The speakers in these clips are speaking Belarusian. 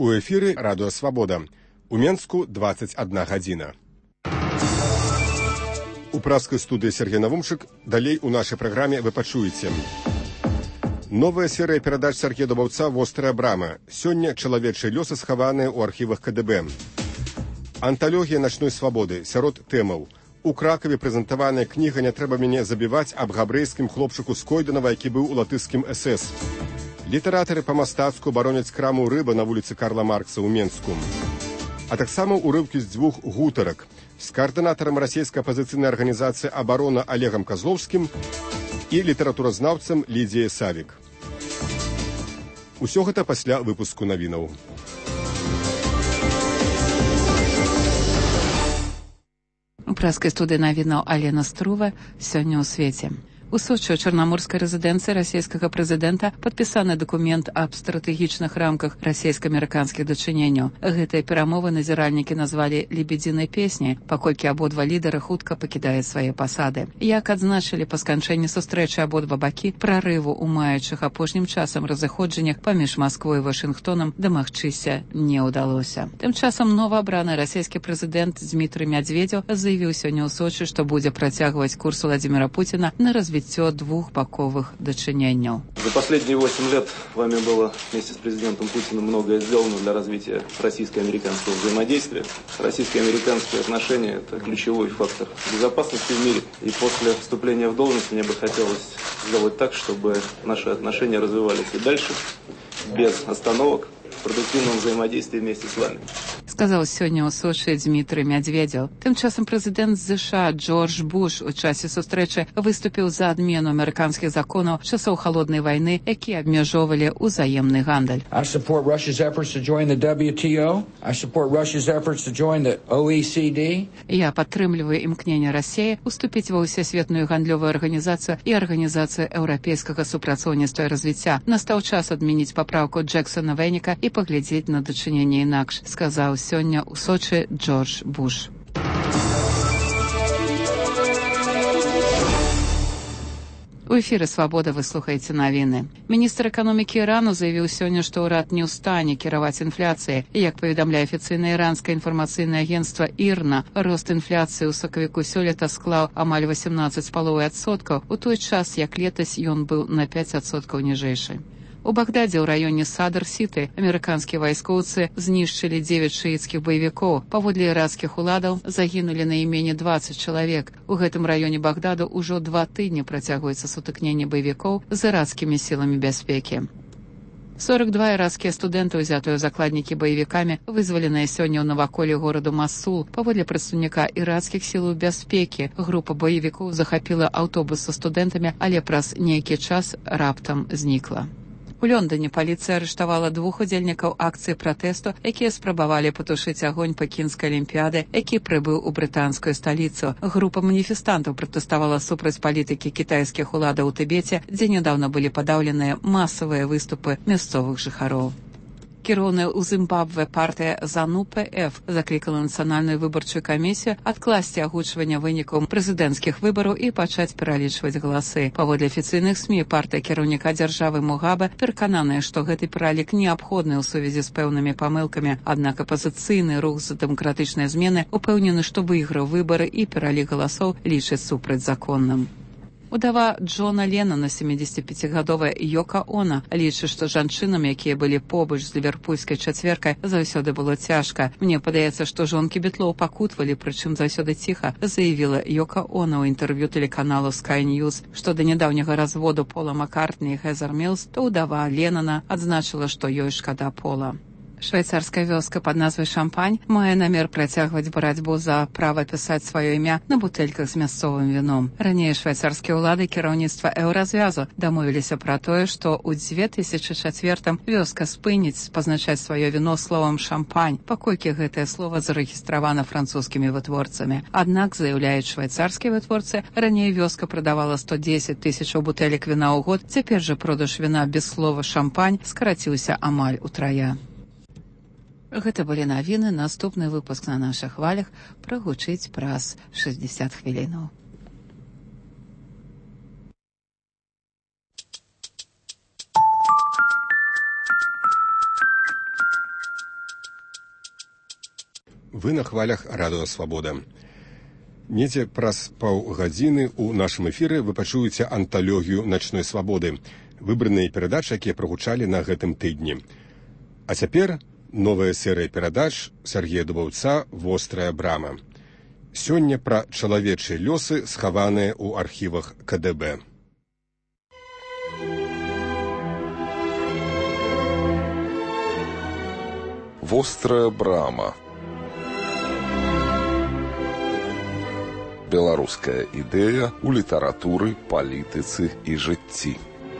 У эфіры Радыё Свабода. У Менску 21 гадзіна. У праскай студыі Сергей Навумчык. Далей у нашай праграме вы пачуеце. Новая серыя перадач Сергея Дубаўца «Вострая брама». Сёння чалавечыя лёсы схаваныя ў архівах КДБ. Анталогія начной свабоды сярод тэмаў. У Кракаве прэзентаваная кніга «Не трэба мяне забіваць» аб габрэйскім хлопчыку з Койданава, які быў у латышскім СС. Літаратары па-мастацку бароняць краму «Рыба» на вуліцы Карла Маркса ў Менску. А таксама ўрыўкі з дзвюх гутарак з каардынатарам расійскай апазіцыйнай арганізацыі «Абарона» Олегам Козловскім і літаратуразнаўцам Лідзіяй Савік. Усё гэта пасля выпуску навінаў. У праскай студыі навінаў Алена Струва. Сёння ў свеце. У Сочы ў чарнаморскай рэзідэнцыі расійскага прэзідэнта падпісаны дакумент аб стратэгічных рамках расійска-амерыканскіх дачыненняў. Гэтыя перамовы назіральнікі назвалі «лебедзінай песняй», паколькі абодва лідары хутка пакідаюць свае пасады. Як адзначылі па сканчэнні сустрэчы абодва бакі, прарыву ў маючых апошнім часам разыходжаннях паміж Масквой і Вашынгтонам дамагчыся не ўдалося. Тым часам новаабраны расійскі прэзідэнт Дмітрый Медведзеў заявіў сёння ў Сочы, што будзе працягваць курс Владимира Путина на развіццё двухбаковых дачыненняў. За последние 8 лет вами было вместе с президентом Путиным многое сделано для развития российско-американского взаимодействия. Российско-американские отношения – это ключевой фактор безопасности в мире. И после вступления в должность мне бы хотелось сделать так, чтобы наши отношения развивались и дальше, без остановок, в продуктивном взаимодействии вместе с вами. Сказаў сёння ў Сочы Дмітрый Медведзеў. Тым часам прэзідэнт США Джордж Буш у часе сустрэчы выступіў за адмену амерыканскіх законаў часоў халоднай вайны, якія абмяжоўвалі ўзаемны гандаль. I support Russia's efforts to join the WTO. I support Russia's efforts to join the OECD. Я падтрымліваю імкненне Расіі уступіць ва ўсесветную гандлёвую арганізацыю і арганізацыю еўрапейскага супрацоўніцтва і развіцця. Настаў час адмяніць папраўку Джексона Вэніка і паглядзець на дачыненне інакш, сказаў сёння ў Сочы Джордж Буш. У эфіры «Свабода» вы слухаеце навіны. Міністр эканомікі Ірану заявіў сёння, што ўрад не ў стане кіраваць інфляцыяй. Як паведамляе афіцыйнае іранскае інфармацыйнае агенцтва «Ірна», рост інфляцыі ў сакавіку сёлета склаў амаль 18,5%, у той час, як летась ён быў на 5% ніжэйшы. У Багдадзе ў раёне Садар-Сіты амерыканскія вайскоўцы знішчылі 9 шыіцкіх баевікоў. Паводле іракскіх уладаў загінулі найменей 20 чалавек. У гэтым раёне Багдаду ўжо 2 тыдні працягваецца сутыкненне баевікоў з іракскімі сіламі бяспекі. 42 іракскія студэнты, узятыя ў закладнікі баевікамі, вызваленыя сёння ў наваколлі гораду Масул. Паводле прадстаўніка іракскіх сілаў бяспекі, група баевікоў захапіла аўтобус са студэнтамі, але праз нейкі час раптам знікла. У Лондоне паліцыя арыштавала 2 удзельнікаў акцыі пратэсту, якія спрабавалі патушыць агонь пекінскай алімпіяды, які прыбыў у брытанскую сталіцу. Група маніфестантаў пратэставала супраць палітыкі кітайскіх уладаў у Тыбеце, дзе нядаўна былі падаўленыя масавыя выступы мясцовых жыхароў. Кіроўная ў Зімбабве партыя ЗАНУ-ПФ заклікала нацыянальную выбарчую камісію адкласці агучвання вынікаў прэзідэнцкіх выбараў і пачаць пералічваць галасы. Паводле афіцыйных СМІ, партыя кіраўніка дзяржавы Мугабе перакананая, што гэты пералік неабходны ў сувязі з пэўнымі памылкамі, аднак апазіцыйны рух за дэмакратычныя змены упэўнены, што выйграў выбары і пералік галасоў лічыць супрацьзаконным. Удава Джона Леннона, 75-гадовая Йока Оно, лічыць, што жанчынам, якія былі побач з ліверпульскай чацверкай, заўсёды было цяжка. Мне падаецца, што жонкі Бітлоў пакутвалі, прычым заўсёды ціха, заявіла Йока Оно ў інтэрв'ю тэлеканалу Sky News. Што да нядаўняга разводу Пола Маккартні і Хезер Мілс, то удава Леннона адзначыла, што ёй шкада Пола. Швейцарская вёска пад назвай Шампань мае намер працягваць барацьбу за права пісаць сваё імя на бутэльках з мясцовым віном. Раней швейцарскія ўлады кіраўніцтва еўразвязу дамовіліся пра тое, што ў 2004 вёска спыніць пазначаць сваё віно словам «шампань», паколькі гэтае слова зарэгістравана французскімі вытворцамі. Аднак, заяўляюць швейцарскія вытворцы, раней вёска прадавала 110 000 бутэлек віна ў год, цяпер жа продаж віна без слова «шампань» скараціўся амаль утрая. Гэта былі навіны. Наступны выпуск на нашых хвалях прагучыць праз 60 хвілінаў. Вы на хвалях радыё Свабода. Недзе праз паўгадзіны ў нашым эфіры вы пачуеце анталогію начной свабоды, выбраныя перадачы, якія прагучалі на гэтым тыдні. А цяпер новая серыя перадач Сергея Дубаўца «Вострая брама». Сёння пра чалавечыя лёсы, схаваныя ў архівах КДБ. Вострая брама. Беларуская ідэя ў літаратуры, палітыцы і жыцці.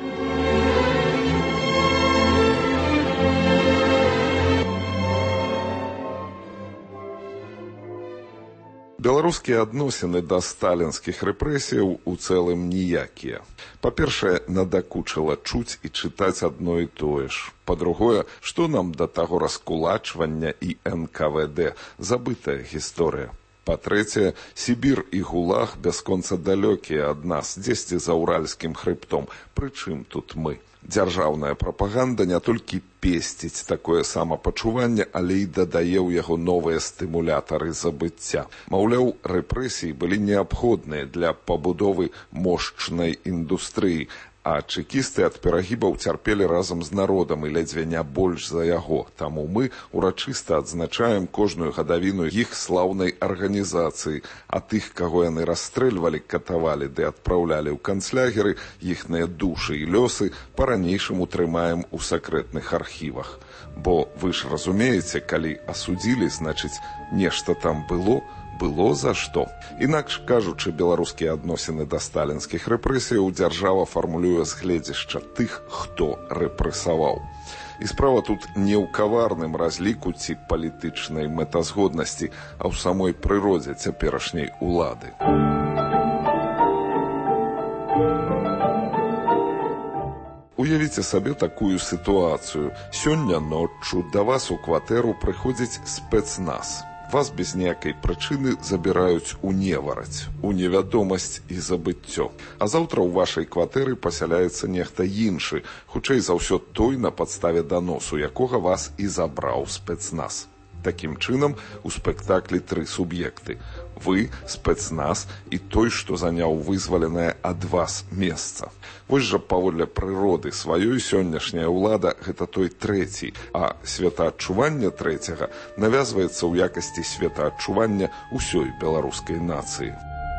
Беларускія адносіны да сталінскіх рэпрэсіяў у цэлым ніякія. Па-першае, надакучыла чуць і чытаць адно і тое ж. Па-другое, што нам да таго раскулачвання і НКВД, забытая гісторыя. Па-трэцяе, Сібір і ГУЛАГ бясконца далёкія ад нас, дзесьці за Уральскім хрыбтом. Прычым тут мы? Дзяржаўная прапаганда не толькі песціць такое самапачуванне, але і дадае ў яго новыя стымулятары забыцця. Маўляў, рэпрэсіі былі неабходныя для пабудовы мошчнай індустрыі, а чэкісты ад перагібаў цярпелі разам з народам і ледзьве не больш за яго. Таму мы урачыста адзначаем кожную гадавіну іх слаўнай арганізацыі, а тых, каго яны расстрэльвалі, катавалі ды адпраўлялі ў канцлягеры, іхныя душы і лёсы па-ранейшаму трымаем у сакрэтных архівах. Бо вы ж разумееце, калі асудзілі, значыць, нешта там было за што. Інакш кажучы, беларускія адносіны да сталінскіх рэпрэсіяў дзяржава фармулюе з гледзяшча тых, хто рэпрэсаваў. І справа тут не ў каварным разліку ці палітычнай мэтазгоднасці, а ў самой прыродзе цяперашняй улады. Уявіце сабе такую сітуацыю. Сёння ноччу да вас у кватэру прыходзіць спецназ. Вас без ніякай прычыны забіраюць у невараць, у невядомасць і забыццё. А заўтра ў вашай кватэры пасяляецца нехта іншы, хутчэй за ўсё той, на падставе даносу якога вас і забраў спецназ. Такім чынам, у спектаклі тры суб'екты. Вы, спецназ і той, што заняў вызваленае ад вас месца. Вось жа паводле прыроды сваёй сённяшняя ўлада гэта той трэці, а светаадчуванне трэцяга навязваецца ў якасці светаадчування ўсёй беларускай нацыі.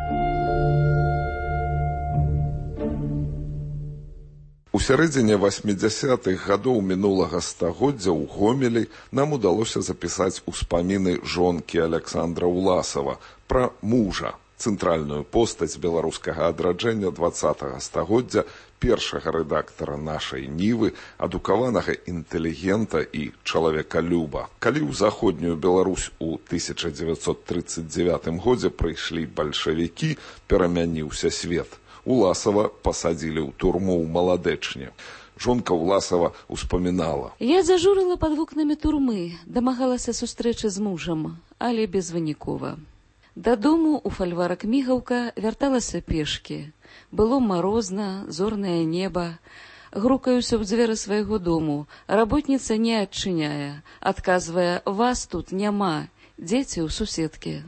У сярэдзіне 80-х гадоў мінулага стагоддзя ў Гомелі нам удалося запісаць успаміны жонкі Аляксандра Уласава пра мужа, цэнтральную постаць беларускага адраджэння 20-го стагоддзя, першага рэдактара нашай Нівы, адукаванага інтэлігента і чалавекалюба. Калі ў заходнюю Беларусь у 1939 годзе прыйшлі бальшавікі, перамяніўся свет. Уласава пасадзілі ў турму ў Маладэчне. Жонка Уласава успамінала. Я зажурыла пад вокнамі турмы, дамагалася сустрэчы з мужам, але безвынікова. Дадому ў фальварак Мігаўка вярталася пешкі. Было марозна, зорнае неба. Грукаюся ў дзверы свайго дому. Работніца не адчыняе. Адказвае, вас тут няма. Дзеці ў суседкі.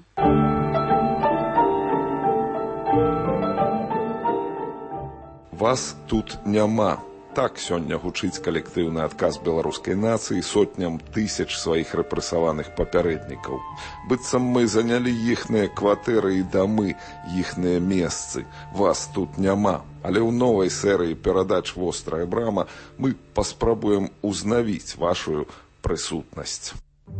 Вас тут няма. Так сёння гучыць калектыўны адказ беларускай нацыі сотням тысяч сваіх рэпрэсаваных папярэднікаў. Быццам мы занялі іхныя кватэры і дамы, іхныя месцы. Вас тут няма. Але ў новай серыі перадач «Вострая брама» мы паспрабуем узнавіць вашу прысутнасць.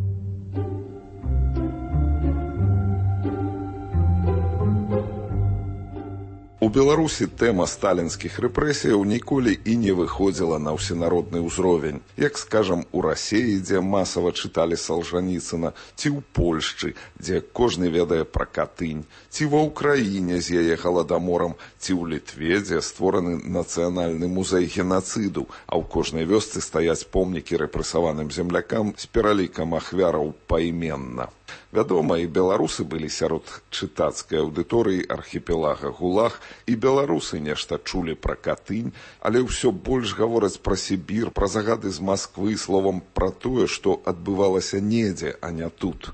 У Беларусі тэма сталінскіх рэпрэсіяў ніколі і не выходзіла на ўсенародны ўзровень. Як, скажам, у Расіі, дзе масава чыталі Салжаніцына, ці ў Польшчы, дзе кожны ведае пра Катынь, ці ва ўкраіне з яе галадаморам, ці ў Літве, дзе створаны нацыянальны музей генацыду, а ў кожнай вёсцы стаяць помнікі рэпрэсаваным землякам з пералікам ахвяраў пайменна. Вядома, і беларусы былі сярод чытацкай аўдыторыі архіпелага ГУЛАГ, і беларусы нешта чулі пра Катынь, але ўсё больш гавораць пра Сібір, пра загады з Масквы, словам, пра тое, што адбывалася недзе, а не тут.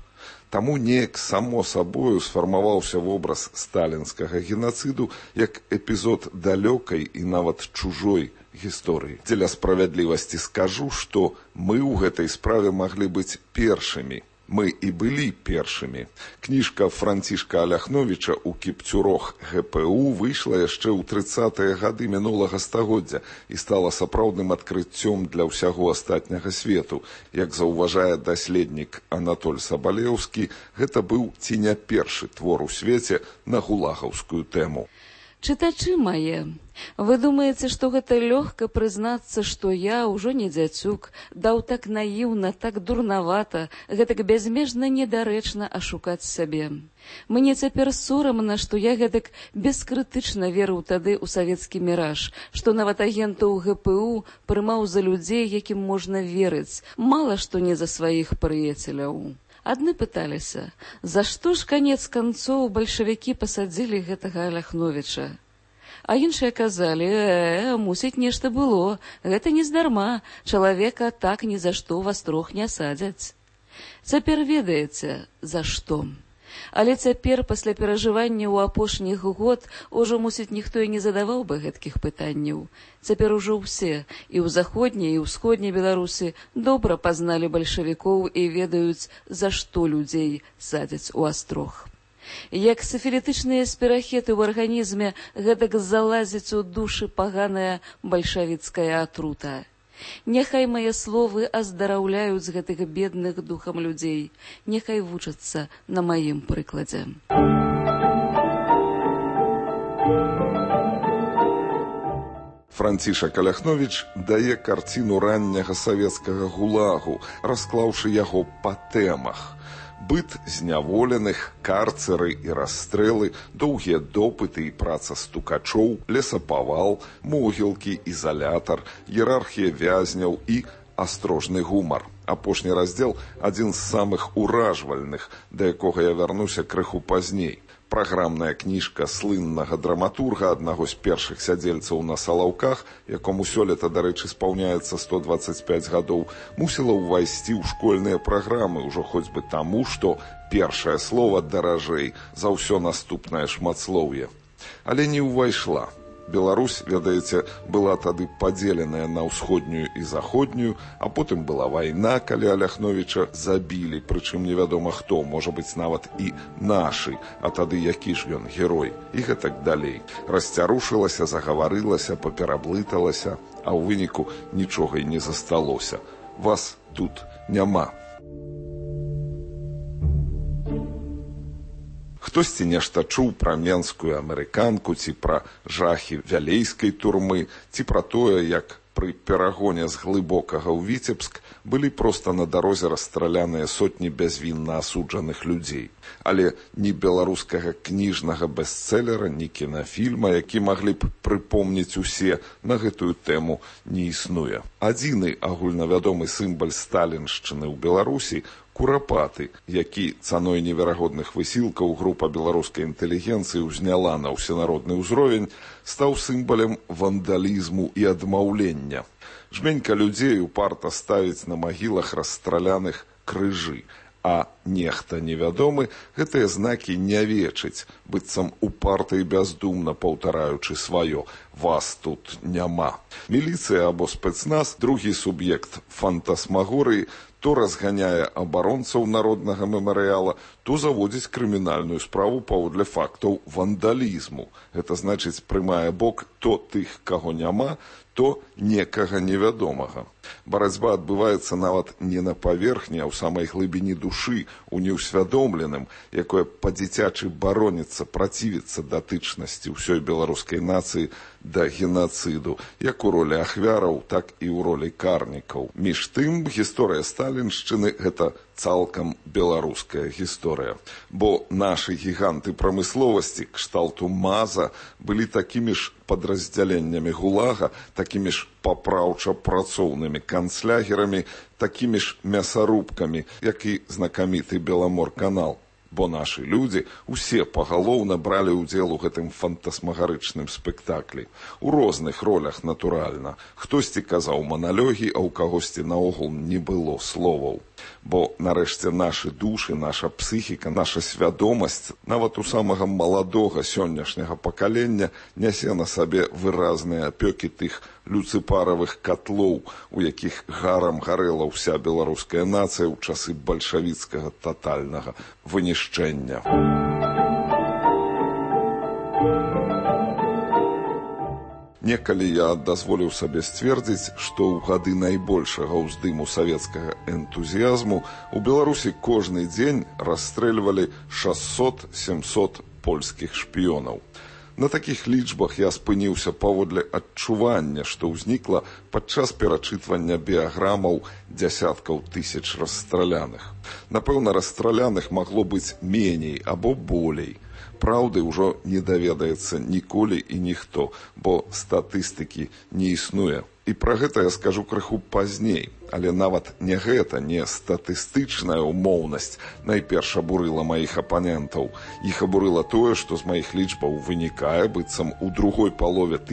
Таму неяк само сабою сфармаваўся вобраз сталінскага генацыду як эпізод далёкай і нават чужой гісторыі. Дзеля справядлівасці скажу, што мы ў гэтай справе маглі быць першымі. Мы і былі першымі. Кніжка Францішка Аляхновіча «У кіпцюрох ГПУ» выйшла яшчэ ў 30-е гады мінулага стагоддзя і стала сапраўдным адкрыццём для ўсяго астатняга свету. Як заўважае даследнік Анатоль Сабалеўскі, гэта быў ці не першы твор у свеце на гулагаўскую тэму. Чытачы мае, вы думаеце, што гэта лёгка прызнацца, што я ўжо не дзяцюк, даў так наіўна, так дурнавата, гэтак бязмежна недарэчна ашукаць сябе. Мне цяпер сорамна, што я гэтак бескрытычна верыў тады ў савецкі міраж, што нават агентаў ГПУ прымаў за людзей, якім можна верыць, мала што не за сваіх прыяцеляў. Адны пыталіся, за што ж канец канцоў бальшавікі пасадзілі гэтага Аляхновіча? А іншыя казалі, мусіць, нешта было, гэта нездарма, чалавека так ні за што вас трох не садзяць. Цяпер ведаеце, за што. Але цяпер, пасля перажывання ў апошніх год, ужо, мусіць, ніхто і не задаваў бы гэткіх пытанняў. Цяпер ужо ўсе, і ў заходняй, і ў ўсходняй Беларусі, добра пазналі бальшавікоў і ведаюць, за што людзей садзяць у астрог. Як сіфілітычныя спірахеты ў арганізме, гэтак залазіць у душы паганая бальшавіцкая атрута. Няхай мае словы аздараўляюць гэтых бедных духам людзей. Няхай вучацца на маім прыкладзе. Францішак Аляхновіч дае карціну ранняга савецкага гулагу, расклаўшы яго па тэмах. Быт зняволеных, карцеры і расстрэлы, доўгія допыты і праца стукачоў, лесапавал, могілкі, ізалятар, іерархія вязняў і астрожны гумар. Апошні раздзел адзін з самых уражвальных, да якога я вярнуся крыху пазней. Праграмная кніжка слыннага драматурга, аднаго з першых сядзельцаў на Салаўках, якому сёлета, дарэчы, спаўняецца 125 гадоў, мусіла ўвайсці ў школьныя праграмы, ужо хоць бы таму, што першае слова даражэй за ўсё наступнае шматслоўе. Але не ўвайшла. Беларусь, ведаеце, была тады падзеленая на ўсходнюю і заходнюю, а потым была вайна, калі Аляхновіча забілі, прычым невядома хто, можа быць нават і нашы, а тады які ж ён герой, і гэтак далей. Расцярушылася, загаварылася, папераблыталася, а ў выніку нічога і не засталося. Вас тут няма. Хтосьці нешта чуў пра менскую амерыканку, ці пра жахі вялейскай турмы, ці пра тое, як пры перагоне з глыбокага ў Віцебск былі проста на дарозе расстраляныя сотні бязвінна асуджаных людзей. Але ні беларускага кніжнага бестселера, ні кінафільма, які маглі б прыпомніць усе, на гэтую тэму не існуе. Адзіны агульнавядомы сімвал сталіншчыны ў Беларусі – курапаты, які цаной неверагодных высілкаў група беларускай інтэлігенцыі ўзняла на ўсенародны ўзровень, стаў сімвалем вандалізму і адмаўлення. Жменька людзей упарта ставіць на магілах расстраляных крыжы, а нехта невядомы гэтыя знакі не вечыць, быццам упарта і бяздумна паўтараючы сваё «вас тут няма». Міліцыя або спецназ, другі суб'ект фантасмагорыі, то разганяе абаронцаў народнага мемарыяла, то заводзіць крымінальную справу паводле фактаў вандалізму. Гэта значыць, прымае бок то тых, каго няма, то некага невядомага. Барацьба адбываецца нават не на паверхні, а ў самай глыбіні душы, у неўсвядомленым, якое па-дзіцячы бароніцца, працівіцца датычнасці ўсёй беларускай нацыі да генацыду, як у ролі ахвяраў, так і ў ролі карнікаў. Між тым, гісторыя сталіншчыны – гэта цалкам беларуская гісторыя. Бо нашы гіганты прамысловасці, кшталту МАЗа, былі такімі ж падраздзяленнямі ГУЛАГа, такімі ж папраўча-працоўнымі канцлягерамі, такімі ж мясарубкамі, як і знакаміты Беламор-канал. Бо нашы людзі усе пагалоўна бралі ўдзел у гэтым фантасмагарычным спектаклі. У розных ролях, натуральна. Хтосьці казаў маналёгі, а ў кагосьці наогул не было словаў. Бо, нарэшце, нашы душы, наша псіхіка, наша свядомасць, нават у самага маладога сённяшняга пакалення нясе на сабе выразныя апёкі тых люцыпаравых катлоў, у якіх гарам гарэла ўся беларуская нацыя ў часы бальшавіцкага татальнага вынішчэння. Некалі я дазволіў сабе сцвердзіць, што ў гады найбольшага ўздыму савецкага энтузіязму у Беларусі кожны дзень расстрэльвалі 600-700 польскіх шпіёнаў. На такіх лічбах я спыніўся паводле адчування, што ўзнікла падчас перачытвання біяграмаў дзясяткаў тысяч расстраляных. Напэўна, расстраляных магло быць меней або болей. Праўды ўжо не даведаецца ніколі і ніхто, бо статыстыкі не існуе. І пра гэта я скажу крыху пазней, але нават не гэта, не статыстычная ўмоўнасць найперш абурыла маіх апанентаў. Іх абурыла тое, што з маіх лічбаў вынікае, быццам у другой палове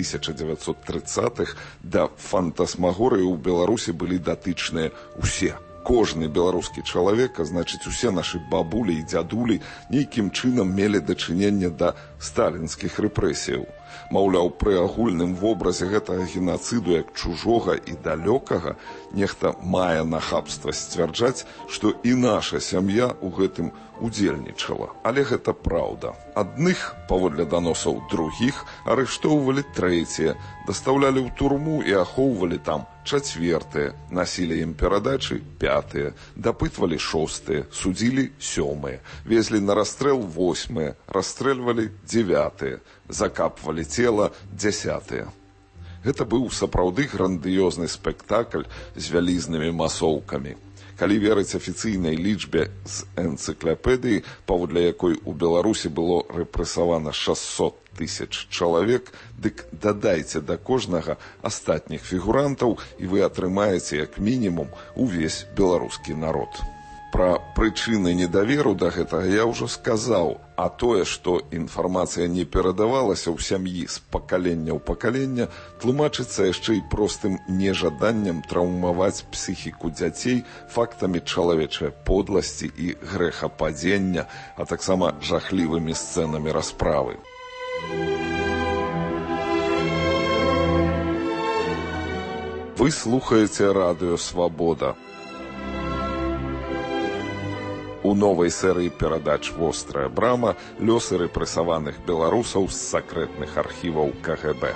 1930-х да фантасмагорыі ў Беларусі былі датычныя ўсе. Кожны беларускі чалавек, а значыць усе нашы бабулі і дзядулі нейкім чынам мелі дачыненне да сталінскіх рэпрэсіяў. Маўляў, пры агульным вобразе гэтага генацыду як чужога і далёкага нехта мае нахабства сцвярджаць, што і наша сям'я ў гэтым удзельнічала. Але гэта праўда. Адных, паводле даносаў другіх, арыштоўвалі трэція, дастаўлялі ў турму і ахоўвалі там чацвертыя, насілі ім перадачы пятыя, дапытвалі шостыя, судзілі сёмыя, везлі на расстрэл восьмыя, расстрэльвалі дзевятыя, закапвалі цела дзясятыя. Гэта быў сапраўды грандыёзны спектакль з вялізнымі масоўкамі. Калі верыць афіцыйнай лічбе з энцыклапедыі, паводле якой у Беларусі было рэпрэсавана 600 тысяч чалавек, дык дадайце да кожнага астатніх фігурантаў і вы атрымаеце як мінімум увесь беларускі народ. Пра прычыны недаверу да гэтага я ўжо сказаў, а тое, што інфармацыя не перадавалася ў сям'і з пакалення ў пакалення, тлумачыцца яшчэ і простым нежаданнем траўмаваць псіхіку дзяцей фактамі чалавечай подласці і грэхападзення, а таксама жахлівымі сцэнамі расправы. Вы слухаеце радыё «Свабода». У новай серыі перадач «Вострая брама» лёсы рэпрэсаваных беларусаў з сакрэтных архіваў КГБ.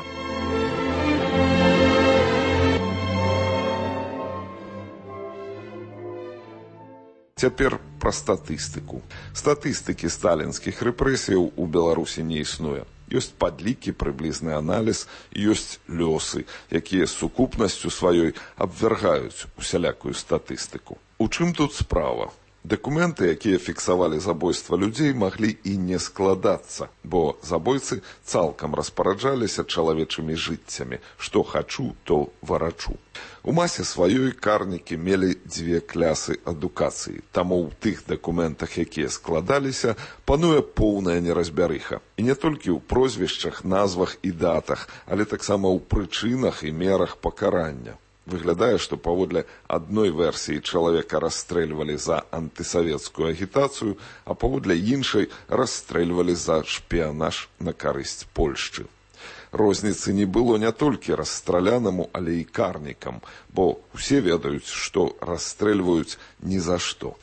Цяпер пра статыстыку. Статыстыкі сталінскіх рэпрэсіяў у Беларусі не існуе. Ёсць падлікі, прыблізны аналіз, ёсць лёсы, якія сукупнасцю сваёй абвяргаюць усялякую статыстыку. У чым тут справа? Дакументы, якія фіксавалі забойства людзей, маглі і не складацца, бо забойцы цалкам распараджаліся чалавечымі жыццямі. Што хачу, то варачу. У масе сваёй карнікі мелі дзве клясы адукацыі, таму ў тых дакументах, якія складаліся, пануе поўная неразбярыха. І не толькі ў прозвішчах, назвах і датах, але таксама ў прычынах і мерах пакарання. Выглядае, што паводле адной версіі чалавека расстрэльвалі за антысавецкую агітацыю, а паводле іншай расстрэльвалі за шпіянаж на карысць Польшчы. Розніцы не было не толькі расстралянаму, але і карнікам, бо ўсе ведаюць, што расстрэльваюць ні за што.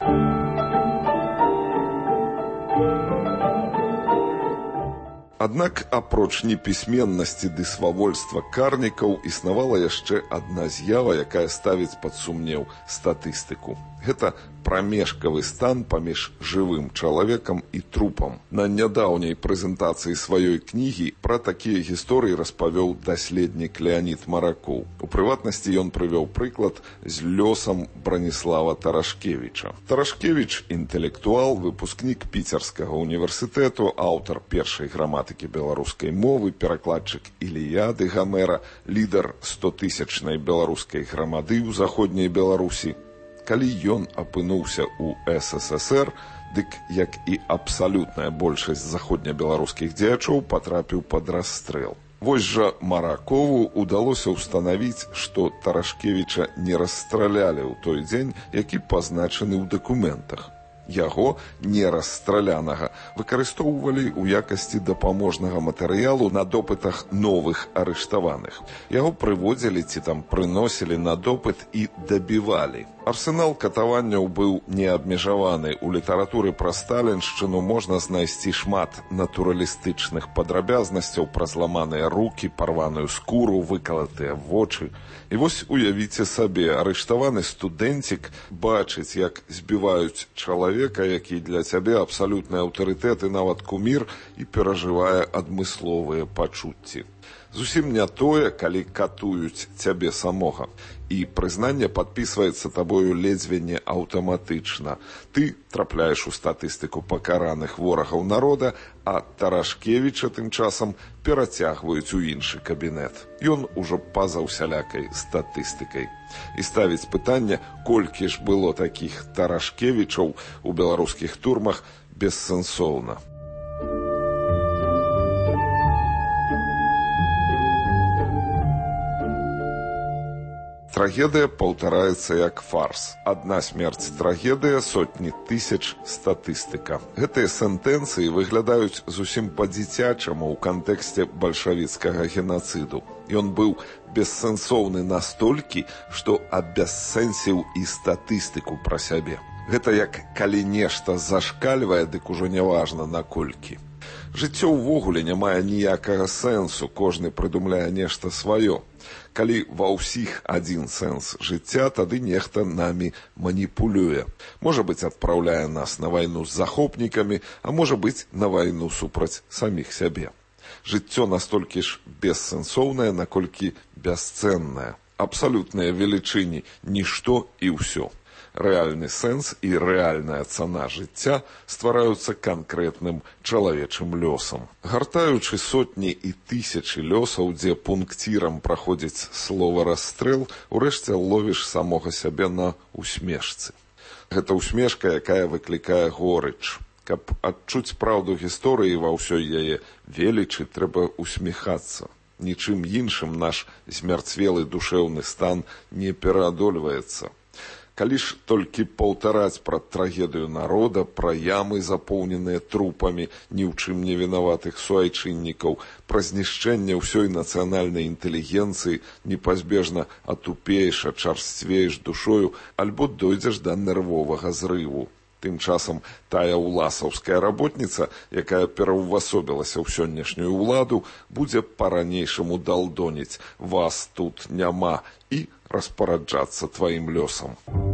Аднак, апроч непісьменнасці ды свавольства карнікаў, існавала яшчэ адна з'ява, якая ставіць пад сумнеў статыстыку. Гэта прамежкавы стан паміж жывым чалавекам і трупам. На нядаўняй прэзентацыі сваёй кнігі пра такія гісторыі распавёў даследнік Леанід Маракоў. У прыватнасці ён прывёў прыклад з лёсам Браніслава Тарашкевіча. Тарашкевіч – інтэлектуал, выпускнік Піцерскага універсітэту, аўтар першай граматыкі беларускай мовы, перакладчык Іліяды Гамера, лідар 100-тысячнай беларускай грамады ў заходняй Беларусі. Калі ён апынуўся ў СССР, дык, як і абсалютная большасць заходнебеларускіх дзеячоў, патрапіў пад расстрэл. Вось жа Маракову удалося ўстанавіць, што Тарашкевіча не расстралялі ў той дзень, які пазначаны ў дакументах. Яго, не расстралянага, выкарыстоўвалі ў якасці дапаможнага матэрыялу на допытах новых арыштаваных. Яго прыводзілі ці там прыносілі на допыт і дабівалі. Арсенал катаванняў быў неабмежаваны. У літаратуры пра сталіншчыну можна знайсці шмат натуралістычных падрабязнасцяў пра зламаныя рукі, парваную скуру, выкалатыя вочы. І вось уявіце сабе, арыштаваны студэнцік бачыць, як збіваюць чалавека, які для цябе абсалютны аўтарытэт і нават кумір, і перажывае адмысловыя пачуцці. Зусім не тое, калі катуюць цябе самога. І прызнанне падпісваецца табою ледзьве не аўтаматычна. Ты трапляеш у статыстыку пакараных ворагаў народа, а Тарашкевіча тым часам перацягваюць у іншы кабінет. Ён ужо па-за ўсялякай статыстыкай. І ставіць пытанне, колькі ж было такіх Тарашкевічаў у беларускіх турмах, бессэнсоўна. Трагедыя паўтараецца як фарс. Адна смерць трагедыя, сотні тысяч статыстыка. Гэтыя сентэнцыі выглядаюць зусім па-дзіцячаму ў кантэксце бальшавіцкага генацыду. Ён быў бессэнсоўны настолькі, што абяссэнсіў і статыстыку пра сябе. Гэта як калі нешта зашкальвае, дык ужо няважна наколькі. Жыццё ўвогуле не мае ніякага сэнсу, кожны прыдумляе нешта сваё. Калі ва ўсіх адзін сэнс жыцця, тады нехта намі маніпулюе. Можа быць, адпраўляе нас на вайну з захопнікамі, а можа быць, на вайну супраць саміх сябе. Жыццё настолькі ж бессэнсоўнае, наколькі бясцэннае. Абсалютныя велічыні, нішто і ўсё. Рэальны сэнс і рэальная цана жыцця ствараюцца канкрэтным чалавечым лёсам. Гартаючы сотні і тысячы лёсаў, дзе пункцірам праходзіць слова расстрэл, урэшце ловіш самога сябе на усмешцы. Гэта усмешка, якая выклікае горыч. Каб адчуць праўду гісторыі ва ўсёй яе велічы, трэба усміхацца. Нічым іншым наш змярцвелы душэўны стан не пераадольваецца. Калі ж толькі паўтараць пра трагедыю народа, пра ямы, запоўненыя трупамі ні ў чым не вінаватых суайчыннікаў, пра знішчэнне ўсёй нацыянальнай інтэлігенцыі, непазбежна атупееш, ачарсцвееш душою, альбо дойдзеш да нервовага зрыву. Тым часам тая уласаўская работніца, якая пераўвасобілася ў сённяшнюю ўладу, будзе па-ранейшаму далдоніць: «Вас тут няма», і распараджацца тваім лёсам.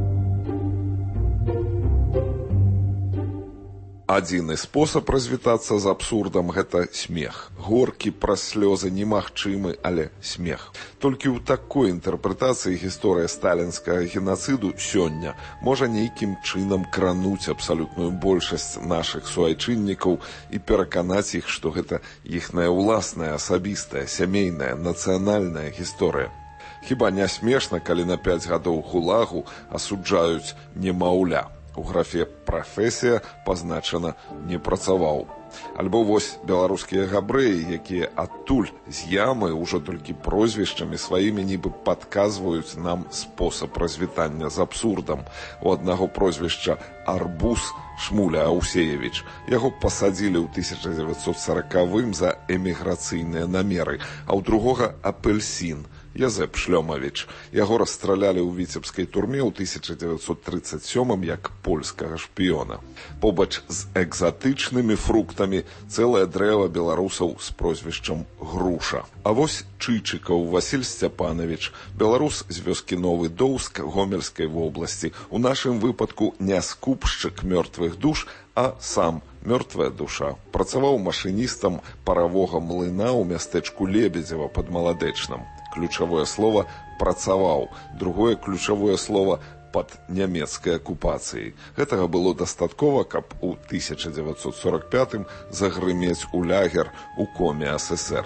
Адзіны спосаб развітацца з абсурдам – гэта смех. Горкі праз слёзы немагчымы, але смех. Толькі ў такой інтэрпрэтацыі гісторыя сталінскага генацыду сёння можа нейкім чынам крануць абсалютную большасць нашых суайчыннікаў і пераканаць іх, што гэта іхная ўласная, асабістая, сямейная, нацыянальная гісторыя. Хіба не смешна, калі на 5 гадоў гулагу асуджаюць немаўля. У графе «прафесія» пазначана «не працаваў». Альбо вось беларускія габрэі, якія адтуль з ямы ўжо толькі прозвішчамі сваімі нібы падказваюць нам спосаб развітання з абсурдам. У аднаго прозвішча «Арбуз» Шмуля Аўсеевіч. Яго пасадзілі ў 1940-м за эміграцыйныя намеры, а ў другога «Апельсін» Язэп Шлёмавіч. Яго расстралялі ў віцебскай турме ў 1937-м як польскага шпіёна. Побач з экзатычнымі фруктамі цэлае дрэва беларусаў з прозвішчам Груша. А вось Чычыкаў Васіль Сцяпанович, беларус з вёскі Новы Доўск Гомельскай вобласці. У нашым выпадку не скупшчык мёртвых душ, а сам мёртвая душа. Працаваў машыністам паравога млына ў мястэчку Лебедзева пад Маладэчнам. Ключавое слово «працаваў», другое ключавое слово «пад нямецкай акупацыяй». Гэтага было дастаткова, каб у 1945-м загрымець у лягер у коме СССР.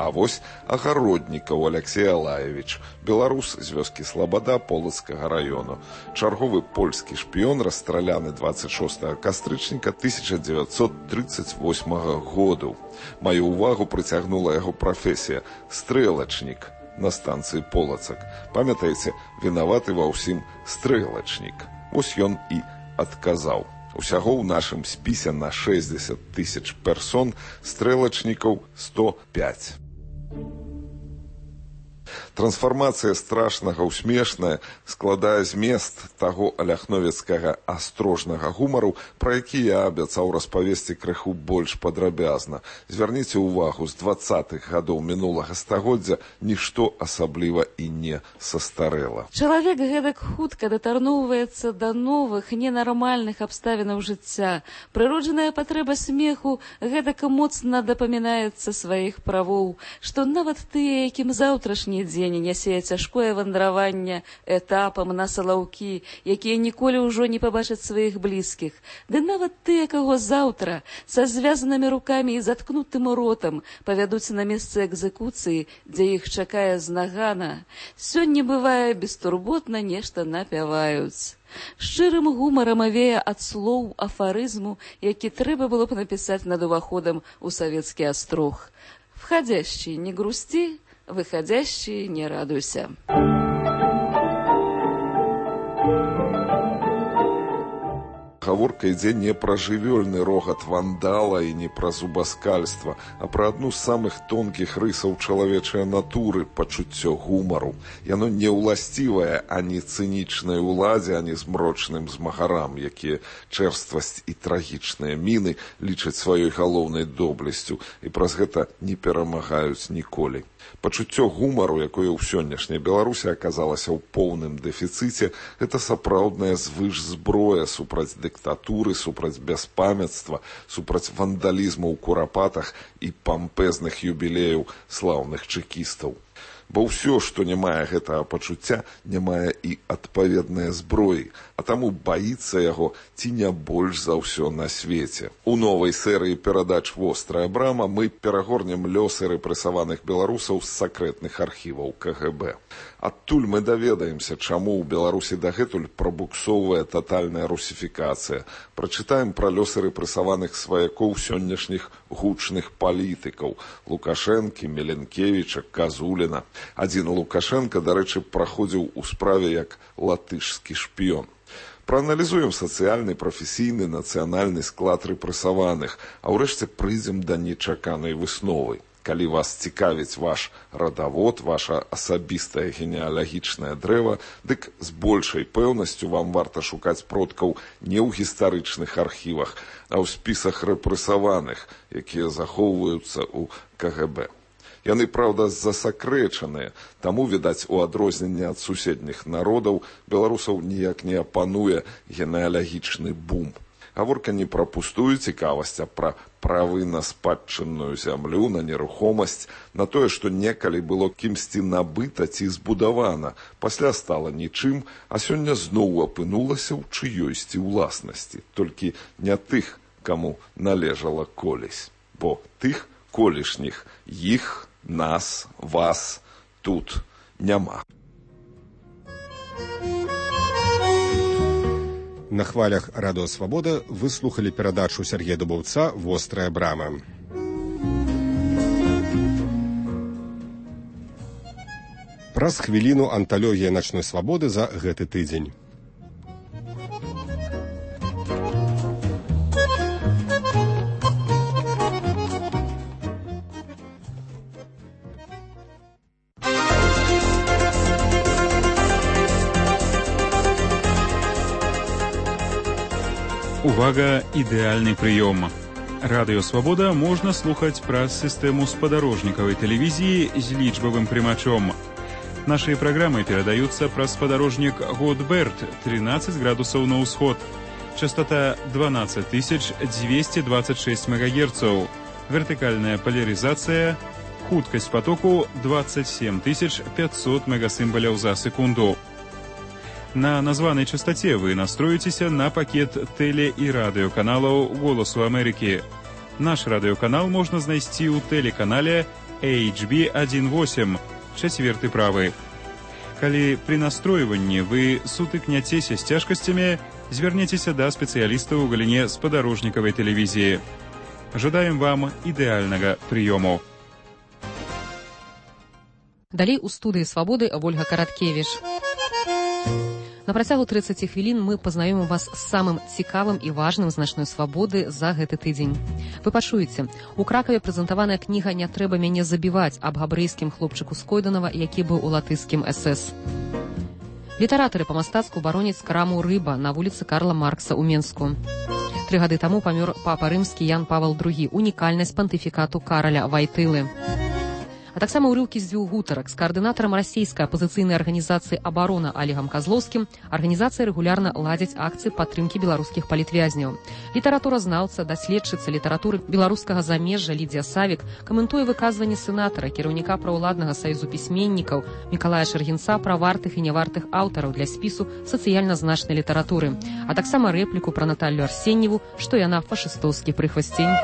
А вось Агароднікаў Алексей Алаевич, беларус з вёскі Слабада Полацкага раёну. Чарговы польскі шпіён, расстраляны 26 кастрычніка 1938 году. Маю увагу прыцягнула яго прафесія – стрэлачнік на станцыі Полацак. Памятаеце, вінаваты ва ўсім стрэлачнік. Вось ён і адказаў. Усяго ў нашым спісе на 60 000 персон стрэлачнікаў 105. Трансфармацыя страшнага ў смешнае складае змест таго аляхновецкага астрожнага гумару, пра які я абяцаў распавесці крыху больш падрабязна. Звярніце ўвагу, з 20-х гадоў мінулага стагоддзя нішто асабліва і не састарэла. Чалавек гэтак хутка датарноўваецца да новых, ненармальных абставінаў жыцця. Прыроджаная патрэба смеху гэтак моцна дапамінаецца сваіх правоў, што нават тыя, якім заўтрашні дзень нясе цяжкое вандраванне этапам на салаўкі, якія ніколі ўжо не пабачаць сваіх блізкіх. Ды нават тыя, каго заўтра са звязанымі рукамі і заткнутым ротам павядуць на месцы экзекуцыі, дзе іх чакае знагана, сёння бывае бестурботна нешта напяваюць. Шчырым гумарам авея ад слоў афарызму, які трэба было б напісаць над уваходам у савецкі астрог. Входящий не грусти, выходящий не радуйся. Гаворка ідзе не пра жывёльны рогат вандала і не пра зубаскальства, а пра адну з самых тонкіх рысаў чалавечай натуры – пачуццё гумару. Яно не ўласцівае ані цынічнай уладзе, ані змрочным змагарам, якія чэрствасць і трагічныя міны лічаць сваёй галоўнай доблесцю і праз гэта не перамагаюць ніколі. Пачуццё гумару, якое ў сённяшняй Беларусі аказалася ў поўным дэфіцыце, гэта сапраўдная звышзброя супраць дыктатуры, супраць бяспамяцтва, супраць вандалізму ў курапатах і пампезных юбілеяў слаўных чэкістаў. Бо ўсё, што не мае гэтага пачуцця, не мае і адпаведнай зброі, а таму баіцца яго ці не больш за ўсё на свеце. У новай серыі перадач «Вострая брама» мы перагорнем лёсы рэпрэсаваных беларусаў з сакрэтных архіваў КГБ. Адтуль мы даведаемся, чаму ў Беларусі дагэтуль прабуксоўвае татальная русіфікацыя. Прачытаем пра лёсы рэпрэсаваных сваякоў сённяшніх гучных палітыкаў – Лукашэнкі, Меленкевіча, Казуліна. Адзін Лукашенко, дарэчы, праходзіў у справе як латышскі шпіён. Прааналізуем сацыяльны, прафесійны, нацыянальны склад рэпрэсаваных, а ўрэшце прыйдзем да нечаканай высновы. Калі вас цікавіць ваш радавод, ваша асабістае генеалагічнае дрэва, дык з большай пэўнасцю вам варта шукаць продкаў не ў гістарычных архівах, а ў спісах рэпрэсаваных, якія захоўваюцца ў КГБ. Яны, праўда, засакрэчаныя, таму, відаць, у адрозненне ад суседніх народаў беларусаў ніяк не апануе генеалагічны бум. Гаворка не пра пустую цікавасць, а пра правы на спадчынную зямлю, на нерухомасць, на тое, што некалі было кімсьці набыта ці збудавана, пасля стала нічым, а сёння зноў апынулася ў чыёйсьці ўласнасці, толькі не тых, каму належала колісь, бо тых колішніх іх, нас, вас тут няма. На хвалях радыё «Свабода» вы слухалі перадачу Сергея Дубаўца «Вострая брама». Праз хвіліну анталогія начной свабоды за гэты тыдзень. Увага, ідэальны прыём. Радыё «Свабода» можна слухаць праз сістэму спадарожнікавай тэлевізіі з лічбавым прымачом. Нашыя праграмы перадаюцца праз спадарожнік Годберт 13 градусаў на ўсход. Частота 12226 МГц. Вертыкальная поляризация. Хуткасць потоку 27500 мегасімбаляў за секунду. На названай частоце вы настроіцеся на пакет тэле- і радыёканалаў «Голасу Амерыкі». Наш радыёканал можна знайсці ў тэлеканале HB18, чацверты правы. Калі пры настройванні вы сутыкняцеся з цяжкасцямі, звярніцеся да спецыяліста ў галіне спадарожнікавай тэлевізіі. Жадаем вам ідэальнага прыёму. Далей у студыі «Свабоды» Ольга Караткевіч. На працягу 30 хвілін мы пазнаёмім вас з самым цікавым і важным з начной свабоды за гэты тыдзень. Вы пачуеце, у Кракаве прэзентаваная кніга «Не трэба мяне забіваць» аб габрэйскім хлопчыку з Койданава, які быў у латышскім СС. Літаратары па-мастацку бароняць краму «Рыба» на вуліцы Карла Маркса ў Менску. 3 гады таму памёр папа рымскі Ян Павел II, унікальнасць пантыфікату Караля Вайтылы. А таксама ўрыўкі з 2 гутарак з каардынатарам расійскай апазіцыйнай арганізацыі «Абарона» Олегам Козловскім. Арганізацыя рэгулярна ладзіць акцыі падтрымкі беларускіх палітвязняў. Літаратуразнаўца, даследчыца літаратуры беларускага замежжа Лідзія Савік каментуе выказванні сенатара, кіраўніка праўладнага саюзу пісьменнікаў Мікалая Шаргінца пра вартых і нявартых аўтараў для спісу сацыяльна значнай літаратуры, а таксама рэпліку пра Наталлю Арсеньеву, што яна фашыстоўскі прыхвасцень.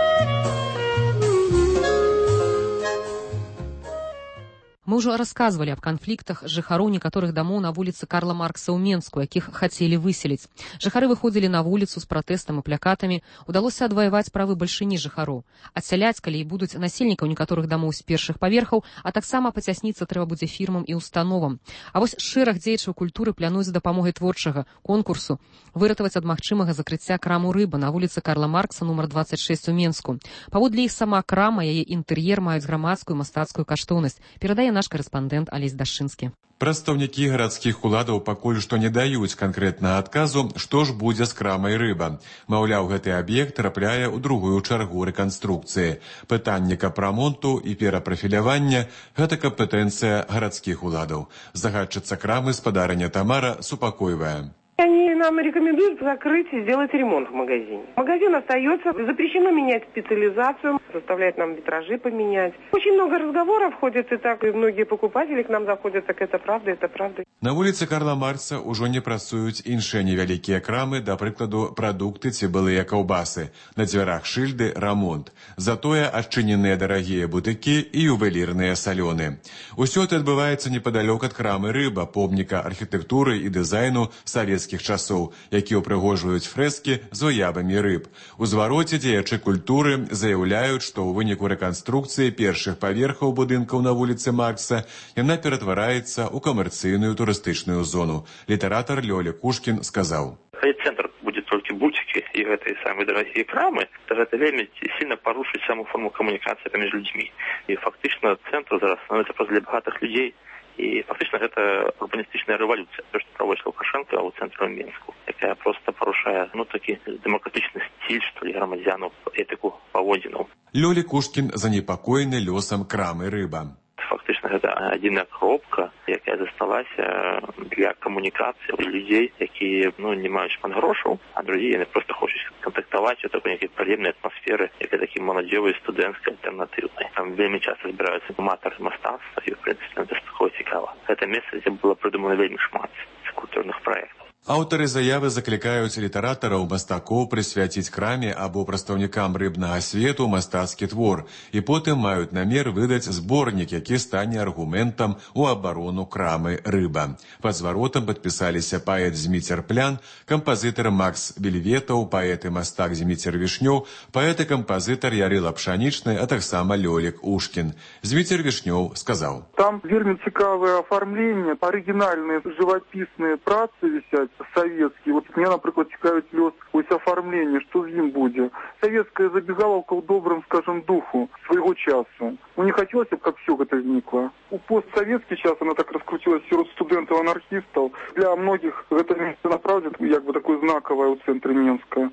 Мы ўжо расказвалі аб канфліктах жыхароў некаторых дамоў на вуліцы Карла Маркса ў Менску, якіх хацелі выселіць. Жыхары выходзілі на вуліцу з пратэстам і плякатамі. Удалося адваяваць правы бальшыні жыхароў. Адсяляць, калі і будуць насельнікаў некаторых дамоў з першых паверхаў, а таксама пацясніцца трэба будзе фірмам і установам. А вось шэраг дзеячаў культуры плануюць з дапамогай творчага конкурсу выратаваць ад магчымага закрыцця краму «Рыба» на вуліцы Карла Маркса нумар 26 у Менску. Паводле іх сама крама, яе інтэр'ер маюць грамадскую мастацкую каштоўнасць, перадае наш карэспандэнт Алесь Дашчынскі. Прадстаўнікі гарадскіх уладаў пакуль што не даюць канкрэтнага адказу, што ж будзе з крамай «Рыба». Маўляў, гэты аб'ект трапляе ў другую чаргу рэканструкцыі. Пытанне капрамонту і перапрафілявання – гэта кампетэнцыя гарадскіх уладаў. Загадчыца крамы спадарыня Тамара супакойвае. Они нам рекомендуют закрыть и сделать ремонт в магазине. Магазин остается, запрещено менять специализацию, заставляют нам витражи поменять. Очень много разговоров ходит, и так и многие покупатели к нам заходят, так это правда, это правда. На вуліцы Карла Маркса ўжо не працуюць іншыя невялікія крамы, да прыкладу, прадукты ці былыя каўбасы. На дзвярах шыльды «Рамонт». Затое адчыненыя дарагія бутыкі і ювелірныя салёны. Усё это адбываецца непадалёк ад крамы «Рыба», помніка архітэктуры і дызайну савецкіх часоў, які ўпрыгожваюць фрэскі з уявамі рыб. У звароце дзеячы культуры заяўляюць, што ў выніку рэканструкцыі першых паверхаў будынкаў на вуліцы Маркса яна ператвараецца ў камерцыйную турыстычную зону. Літаратар Лёля Кушкін сказаў. Центр будет только бутики и это самые дорогие крамы, это вельми сильно порушить саму форму коммуникации между людьми. И фактично центр зараз становится просто для богатых людей. И фактично это урбанистичная революция, то, что проводит Лукашенко у центра Минску, якая просто порушает, таки демократичный стиль, что ли, громадяну, этику поводину. Лёля Кушкін занепакоены лёсам крамы «Рыба». Фактично это адзіная кропка, якая засталася для камунікацыі людзей, якія не маюць шмат грошаў, а другие яны просто хочуць кантактаваць у такой некай прыемнай атмасферы, якая такі маладзёвай студэнцкай альтэрнатыўнай. Там вельмі часта збіраюцца аматары мастацтва, і в прынцыпе это такое цікава. Гэта месца, дзе было прыдумана вельмі шмат культурных праектаў. Аўтары заявы заклікаюць літаратараў, мастакоў прысвяціць краме або прадстаўнікам рыбнага свету мастацкі твор і потым маюць намер выдаць зборнік, які стане аргументам у абарону крамы «Рыба». Пад зваротам падпісаліся паэт Зміцер Плян, кампазітар Макс Бельветаў, паэт і мастак Зміцер Вішнёў, паэт і кампазітар Ярыла Пшанічны, а таксама Лёлік Ушкін. Зміцер Вішнёў сказаў. Там вельмі цікавае афармленне, арыгінальныя жывапісныя працы вісяць, советский. Вот мне, например, цікавить лёс ось оформление, что с ним будет. Советская забегаловка в добром, скажем, духу своего часу. Не хотелось бы, как все это возникло. У постсоветский час она так раскрутилась среди студентов-анархистов. Для многих это место направлено, такое знаковое у центра Минска.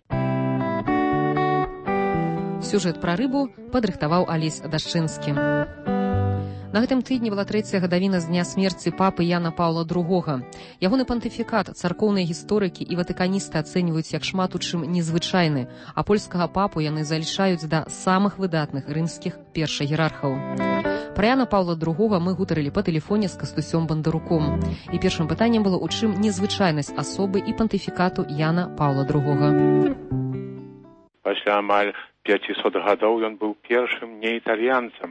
Сюжэт пра рыбу падрыхтаваў Алесь Дашчынскі. На гэтым тыдні была 3-я гадавіна з дня смерці папы Яна Паўла II. Ягоны пантыфікат царкоўныя гісторыкі і ватыканісты ацэньваюць як шмат у чым незвычайны, а польскага папу яны залічаюць да самых выдатных рымскіх першаерархаў. Пра Яна Паўла II мы гутарылі па тэлефоне з Кастусём Бандаруком. І першым пытаннем было, у чым незвычайнасць асобы і пантыфікату Яна Паўла II. Пасля амаль 500 гадоў ён быў першым неітальянцам,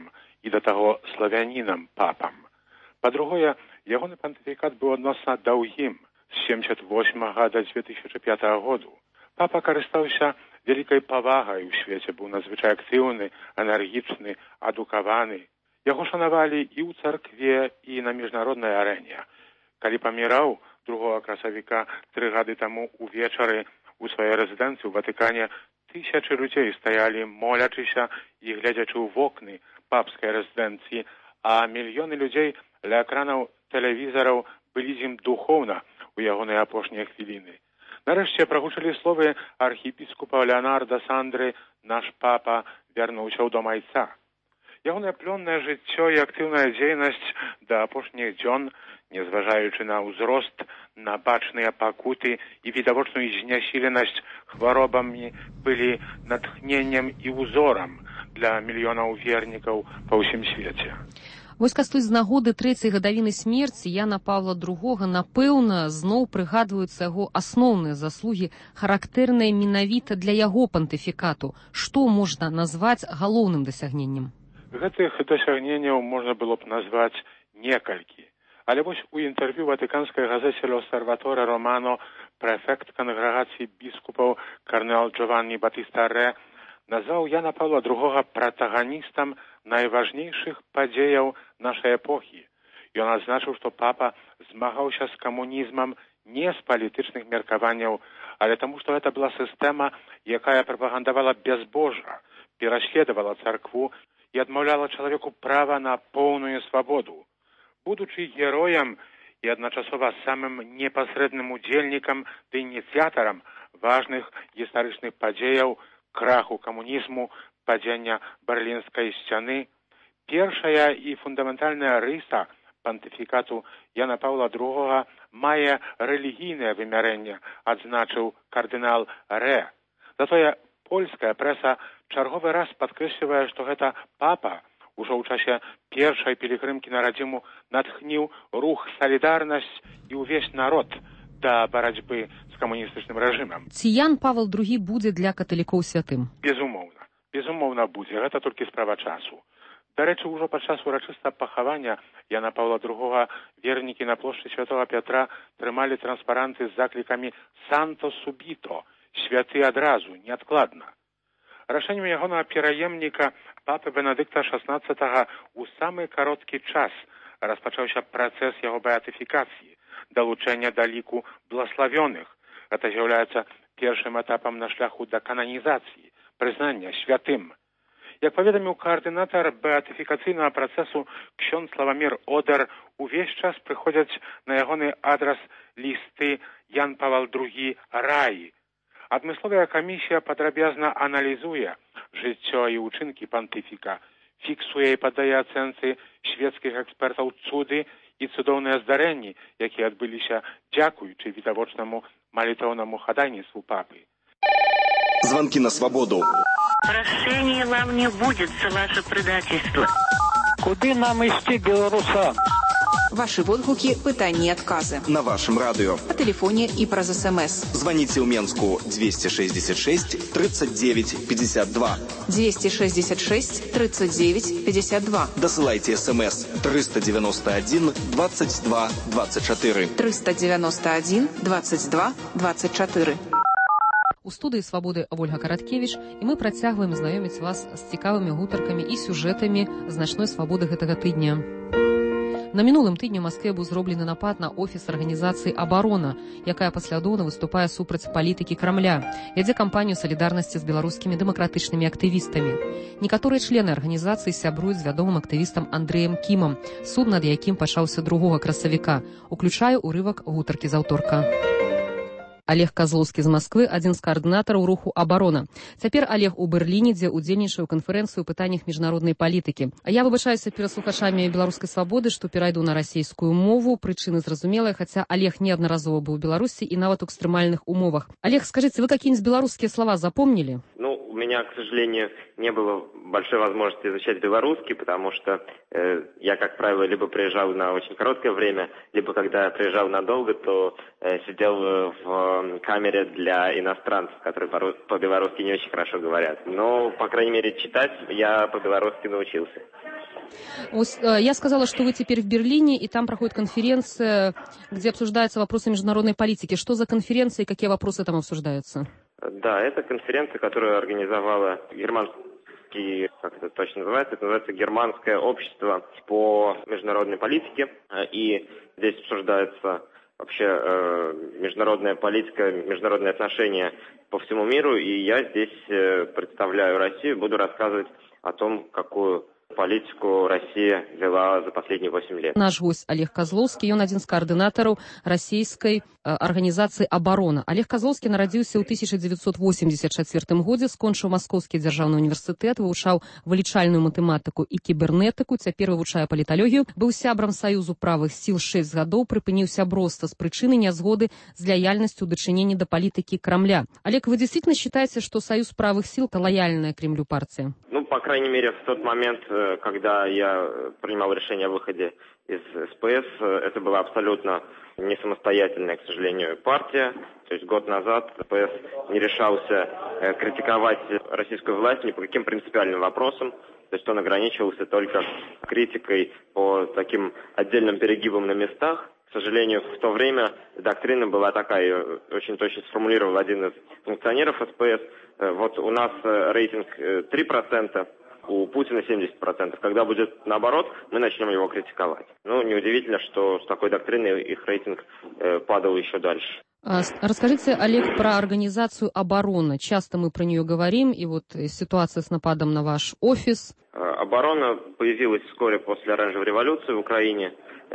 і да таго славянінам папам. Па-другое, ягоны пантыфікат быў адносна даўгім з 1978 да 2005 году. Папа карыстаўся вялікай павагай у свеце, быў надзвычай актыўны, энергічны, адукаваны. Яго шанавалі і ў царкве, і на міжнароднай арэне. Калі паміраў 2 красавіка 3 гады таму увечары у сваёй рэзідэнцыі ў Ватыкане, тысячы людзей стаялі, молячыся і глядзячы ў вокны папскай рэзідэнцыі, а мільёны людзей ля экранаў тэлевізараў былі з ім духоўна ў ягоныя апошнія хвіліны. Нарэшце прагучалі словы архіепіскопа Леонарда Сандры «Наш папа вярнуўся ў дом айца». Ягонае плённае жыццё і актыўная дзейнасць да апошніх дзён, незважаючы на ўзрост, на бачныя пакуты і відавочную знясіленасць хваробамі, былі натхненнем і ўзорам для мільёнаў вернікаў па ўсім свеце. Вось кастусь з нагоды 3-й гадавіны смерці Яна Павла II, напэўна, зноў прыгадваюцца яго асноўныя заслугі, характэрныя менавіта для яго пантыфікату. Што можна назваць галоўным дасягненнем? Гэтых дасягненняў можна было б назваць некалькі. Але вось у інтэрв'ю ватыканскай газеце «L'Osservatore Romano» прэфект кангрэгацыі біскупаў карнел Джованні Батыста Рэ назваў Яна Павла II пратаганістам найважнейшых падзеяў нашай эпохі. Ён адзначыў, што папа змагаўся з камунізмам не з палітычных меркаванняў, але таму, што гэта была сістэма, якая прапагандавала бязбожжа, пераследавала царкву і адмаўляла чалавеку права на поўную свабоду. Будучы героем і адначасова самым непасрэдным удзельнікам ды ініцыятарам важных гістарычных падзеяў, краху камунізму, падзення Берлінскай сцяны, першая і фундаментальная рыса пантыфікату Яна Павла II мае рэлігійнае вымярэнне, адзначыў кардынал Рэ. Затое польская прэса чарговы раз падкрэслівае, што гэта папа ужо ў часе першай пілігрымкі на радзіму натхніў рух «Салідарнасць» і ўвесь народ да барацьбы з камуністычным рэжымам. Ці Ян Павел II будзе для каталікоў святым? Безумоўна. Безумоўна будзе. Гэта толькі справа часу. Дарэчы, ужо падчас урачыстага пахавання Яна Павла II вернікі на плошчы Святого Пятра трымалі транспаранты з заклікамі «Санто субіто» – «Святы адразу, неадкладна». Рашэннем ягонага пераемніка папы Бенедыкта XVI у самы кароткі час распачаўся працэс яго беатыфікацыі, далучэння да ліку блаславёных. Гэта з'яўляецца першым этапам на шляху да кананізацыі, прызнання святым. Як паведаміў каардынатар беатыфікацыйнага працэсу ксёндз Славамір Одер, увесь час прыходзяць на ягоны адрас лісты «Ян Павел II Раі». Адмысловая камісія падрабязна аналізуе жыццё і ўчынкі пантыфіка, фіксуе і падае ацэнцы шведскіх экспертаў цуды і цудоўныя здарэнні, якія адбыліся дзякуючы відавочнаму малітоўнаму хадайніцтву папы. Звонки на свободу. Прощения вам не будет за ваше предательство. Куды нам ісці, беларусам? Ваши водгуки, пытания и отказы. На вашем радио. По телефоне и праз СМС. Звоните в Менску 266 39 52. 266 39 52. Досылайте СМС 391 22 24. 391 22 24. У студыі «Свабоды» Ольга Караткевіч, і мы працягваем знаёміць вас з цікавымі гутаркамі і сюжэтамі значной свабоды гэтага тыдня. На мінулым тыдні ў Маскве быў зроблены напад на офіс арганізацыі «Абарона», якая паслядоўна выступае супраць палітыкі Крамля, вядзе кампанію салідарнасці з беларускімі дэмакратычнымі актывістамі. Некаторыя члены арганізацыі сябруюць з вядомым актывістам Андрэем Кімам, суд над якім пачаўся 2 красавіка. Уключаю урывак гутаркі з аўторка. Олег Козловскі з Масквы, адзін з каардынатараў руху «Абарона». Цяпер Олег у Берліне, дзе ўдзельнічае ў канферэнцыю ў пытаннях міжнароднай палітыкі. А я выбачаюся перад слухачамі беларускай свабоды, што перайду на расійскую мову. Прычыны зразумелыя, хаця Олег неаднаразова быў у Беларусі і нават у экстрэмальных умовах. Олег, скажите, вы какие-нибудь белорусские слова запомнили? У меня, к сожалению, не было большой возможности изучать белорусский, потому что я, как правило, либо приезжал на очень короткое время, либо когда приезжал надолго, то сидел в камере для иностранцев, которые по-белорусски не очень хорошо говорят. Но, по крайней мере, читать я по-белорусски научился. Я сказала, что вы теперь в Берлине, и там проходит конференция, где обсуждаются вопросы международной политики. Что за конференция и какие вопросы там обсуждаются? Да, это конференция, которую организовала германский, как это точно называется, это называется Германское общество по международной политике. И здесь обсуждается вообще международная политика, международные отношения по всему миру. И я здесь представляю Россию, буду рассказывать о том, какую политику Россия вела за последние 8 лет. Наш гость Олег Козловский, он один з каардынатараў расійскай арганізацыі «Абарона». Олег Козловский нарадзіўся ў 1984 годзе, скончыў Маскоўскі дзяржаўны універсітэт, вывучаў вылічальную матэматыку і кібернетыку, цяпер вывучае паліталогію, быў сябрам Саюзу правых сіл 6 гадоў, прыпыніў сяброўства з прычыны нязгоды з лаяльнасцю ў дачыненні да палітыкі Кремля. Олег, вы действительно считаете, что Союз правых сил – это лояльная Кремлю партия? Ну, по крайней мере, в тот момент, когда я принимал решение о выходе из СПС, это была абсолютно не самостоятельная, к сожалению, партия. То есть год назад СПС не решался критиковать российскую власть ни по каким принципиальным вопросам. То есть он ограничивался только критикой по таким отдельным перегибам на местах. К сожалению, в то время доктрина была такая, очень точно сформулировал один из функционеров СПС. Вот у нас рейтинг 3%, у Путина 70%. Когда будет наоборот, мы начнем его критиковать. Ну, неудивительно, что с такой доктриной их рейтинг падал еще дальше. Расскажите, Олег, про организацию «Оборона». Часто мы про нее говорим, и вот ситуация с нападом на ваш офис. «Оборона» появилась вскоре после оранжевой революции в Украине.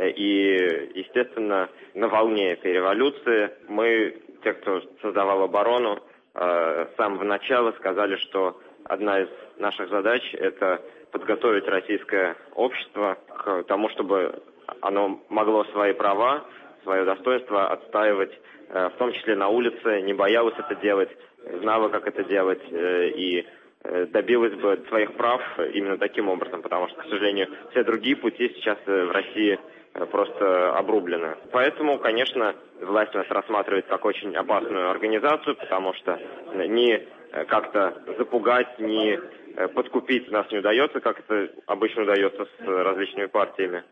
И, естественно, на волне этой революции мы, те, кто создавал «Оборону», с самого начала сказали, что одна из наших задач – это подготовить российское общество к тому, чтобы оно могло свои права, свое достоинство отстаивать, в том числе на улице, не боялось это делать, знало, как это делать, и добилась бы своих прав именно таким образом, потому что, к сожалению, все другие пути сейчас в России просто обрублены. Поэтому, конечно, власть нас рассматривает как очень опасную организацию, потому что ни как-то запугать, ни подкупить нас не удается, как это обычно удается с различными партиями.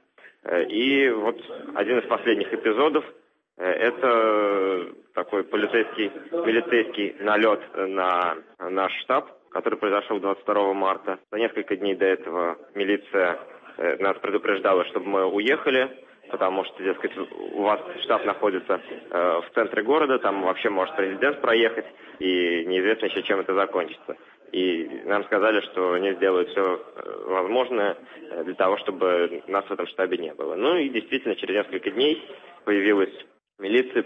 И вот один из последних эпизодов – это такой милицейский налет на наш штаб, который произошел 22 марта. За несколько дней до этого милиция нас предупреждала, чтобы мы уехали, потому что, дескать, у вас штаб находится в центре города, там вообще может президент проехать, и неизвестно еще, чем это закончится. И нам сказали, что они сделают все возможное для того, чтобы нас в этом штабе не было. Ну и действительно, через несколько дней появилась милиция,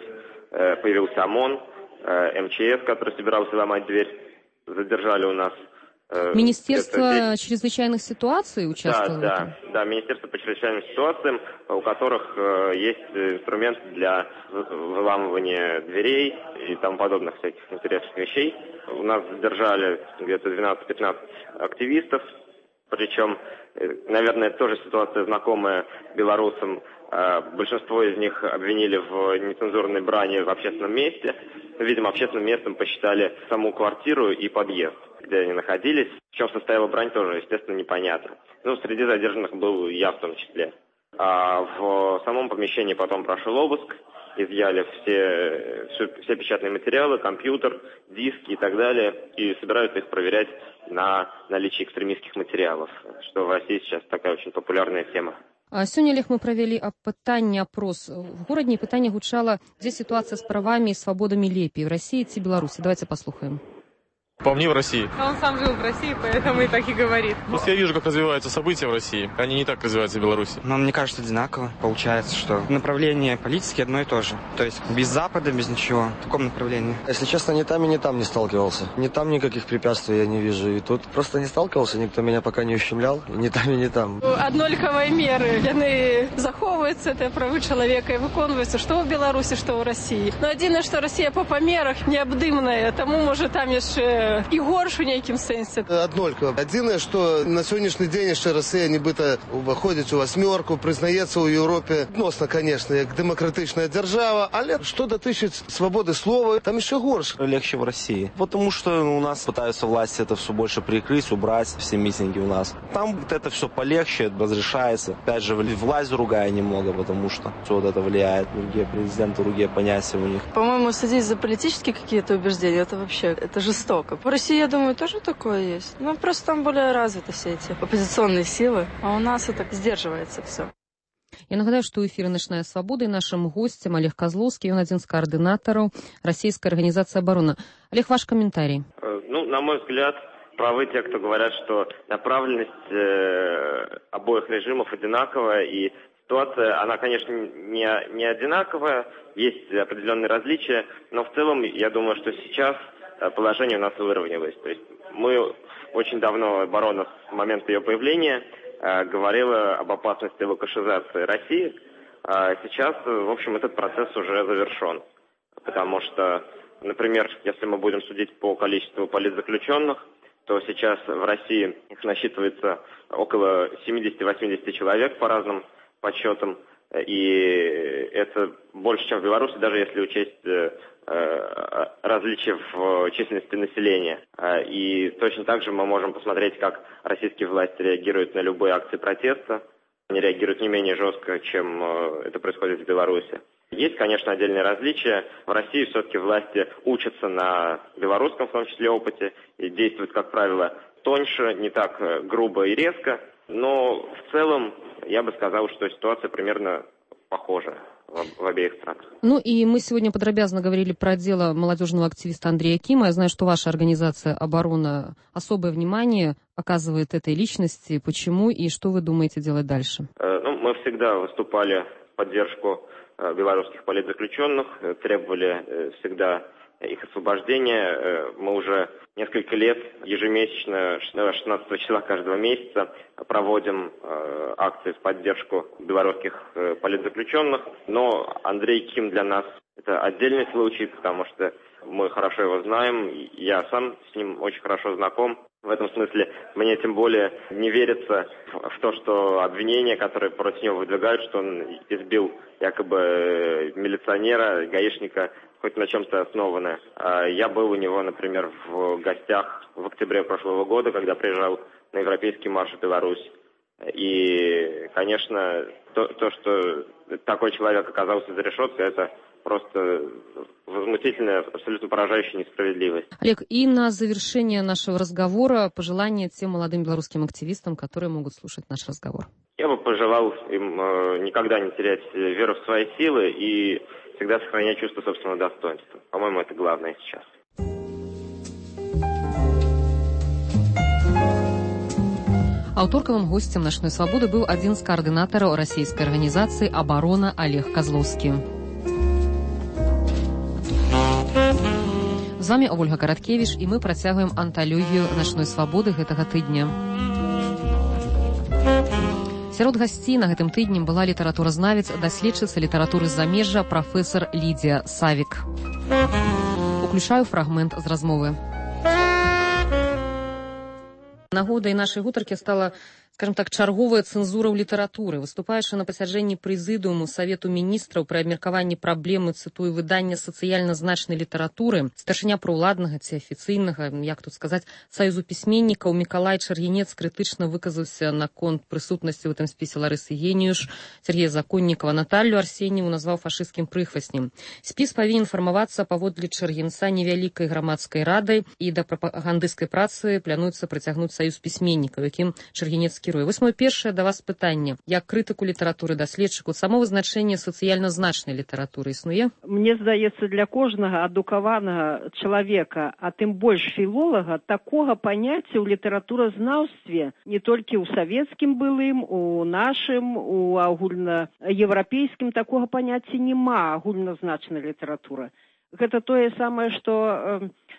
появился ОМОН, МЧС, который собирался ломать дверь, задержали у нас. Министерство чрезвычайных ситуаций участвовало? Да, Министерство по чрезвычайным ситуациям, у которых есть инструмент для выламывания дверей и тому подобных всяких интересных вещей. У нас задержали где-то 12-15 активистов, причем, наверное, это тоже ситуация знакомая белорусам. Большинство из них обвинили в нецензурной брани в общественном месте. Видимо, общественным местом посчитали саму квартиру и подъезд, где они находились. В чем состояла брань, тоже, естественно, непонятно. Ну, среди задержанных был я в том числе. А в самом помещении потом прошел обыск, изъяли все печатные материалы, компьютер, диски и так далее, и собираются их проверять на наличие экстремистских материалов, что в России сейчас такая очень популярная тема. Сёння, Олег, мы правялі пытанне опрос. В горадні пытанне гучала, дзе ситуация с правами и свободами лепей, в России ці Беларуси. Давайте послушаем. По мне, в России. Он сам жил в России, поэтому и так и говорит. Просто я вижу, как развиваются события в России. Они не так развиваются в Беларуси. Но мне кажется, одинаково. Получается, что направление политики одно и то же. То есть без Запада, без ничего. В таком направлении. Если честно, ни там и ни там не сталкивался. Ни там никаких препятствий я не вижу. И тут просто не сталкивался, никто меня пока не ущемлял. И ни там, и ни там. Однолікові міри. Вони заховуються, це прави чоловіка і виконуються, що в Білорусі, що в Росії. Но єдине, що Росія по помірах необдимна, тому може там ще можа і горш у нейкім сэнсе. Аднолькава. Адзінае, што на сённяшні дзень яшчэ Расія нібыта уваходзіць у васьмёрку, прызнаецца ў Еўропе адносна, конечно, як дэмакратычная дзяржава, але што датычыць свабоды слова, там еще горше. Легче в России, потому что у нас пытаются власти это все больше прикрыть, убрать все митинги у нас. Там вот это все полегче, разрешается. Опять же, власть другая немного, потому что все вот это влияет. Другие президенты, другие понятия у них. По-моему, садись за политические какие-то убеждения, это вообще, это жестоко. В России, я думаю, тоже такое есть. Ну, просто там более развиты все эти оппозиционные силы, а у нас это сдерживается все. Я нагадаю, што ў эфіры «Начная свабода» і нашым госцем Олег Козловский, ён адзін з каардынатараў Российской организации обороны. Олег, ваш комментарий. Ну, на мой взгляд, правы те, кто говорят, что направленность обоих режимов одинаковая, и ситуация, она, конечно, не одинаковая, есть определенные различия, но в целом, я думаю, что сейчас положение у нас выровнялось. То есть мы очень давно, оборона с момента ее появления, говорила об опасности лукашизации России. А сейчас, в общем, этот процесс уже завершен. Потому что, например, если мы будем судить по количеству политзаключенных, то сейчас в России их насчитывается около 70-80 человек по разным подсчетам. И это больше, чем в Беларуси, даже если учесть различия в численности населения. И точно так же мы можем посмотреть, как российские власти реагируют на любые акции протеста. Они реагируют не менее жестко, чем это происходит в Беларуси. Есть, конечно, отдельные различия. В России все-таки власти учатся на белорусском, в том числе, опыте, и действуют, как правило, тоньше, не так грубо и резко. Но в целом я бы сказал, что ситуация примерно похожа в обеих странах. Ну и мы сегодня подробязно говорили про дело молодежного активиста Андрея Кима. Я знаю, что ваша организация «Оборона» особое внимание оказывает этой личности. Почему и что вы думаете делать дальше? Ну, мы всегда выступали в поддержку белорусских политзаключенных, требовали всегда их освобождения. Мы уже несколько лет ежемесячно, 16 числа каждого месяца, проводим акции в поддержку белорусских политзаключенных. Но Андрей Ким для нас это отдельный случай, потому что мы хорошо его знаем. Я сам с ним очень хорошо знаком. В этом смысле мне тем более не верится в то, что обвинения, которые против него выдвигают, что он избил якобы милиционера, гаишника, хоть на чем-то основано. Я был у него, например, в гостях в октябре прошлого года, когда приезжал на Европейский марш в Беларусь. И, конечно, то, что такой человек оказался за решеткой, это просто возмутительная, абсолютно поражающая несправедливость. Олег, и на завершение нашего разговора пожелания тем молодым белорусским активистам, которые могут слушать наш разговор. Я бы пожелал им никогда не терять веру в свои силы и всегда сохранять чувство собственного достоинства. По-моему, это главное сейчас. Аўторкавым гостем «Начной свабоды» быў адзін з каардынатараў расійскай арганізацыі «Оборона» Олег Козловский. З вами Ольга Караткевіч, і мы працягваем анталогію «Начной свабоды» гэтага тыдня. Сярод гасцей на гэтым тыдні была літаратуразнавец, даследчыца літаратуры з-замежжа прафесар Лідія Савік. Уключаю фрагмент з размовы. Нагодай нашай гутаркі стала, скажем так, чарговая цэнзура ў літаратуры. Выступаючы на пасяджэнні прэзідыуму Савету міністраў пры абмеркаванні праблемы, цытую, выдання сацыяльна значнай літаратуры, старшыня праўладнага ці афіцыйнага, як тут сказаць, саюзу пісьменнікаў Мікалай Чаргінец крытычна выказаўся наконт прысутнасці ў гэтым спісе Ларысы Геніюш, Сергея Законнікава, Наталлю Арсеньеву назваў фашысцкім прыхваснем. Спіс павінен фармавацца паводле Чаргінца невялікай грамадскай радай, і да прапагандысцкай працы плануецца прыцягнуць саюз пісьменнікаў, якім Чаргінец кіруе. Вось маё першае да вас пытанне. Як крытыку літаратуры, даследчыку, само вызначэнне сацыяльна значнай літаратуры існуе? Мне здаецца, для кожнага адукаванага чалавека, а тым больш філолага, такога паняцця ў літаратуразнаўстве не толькі ў савецкім былым, у нашым, у агульнаеўрапейскім такога паняцця няма агульназначнай літаратуры. Гэта тое самае, што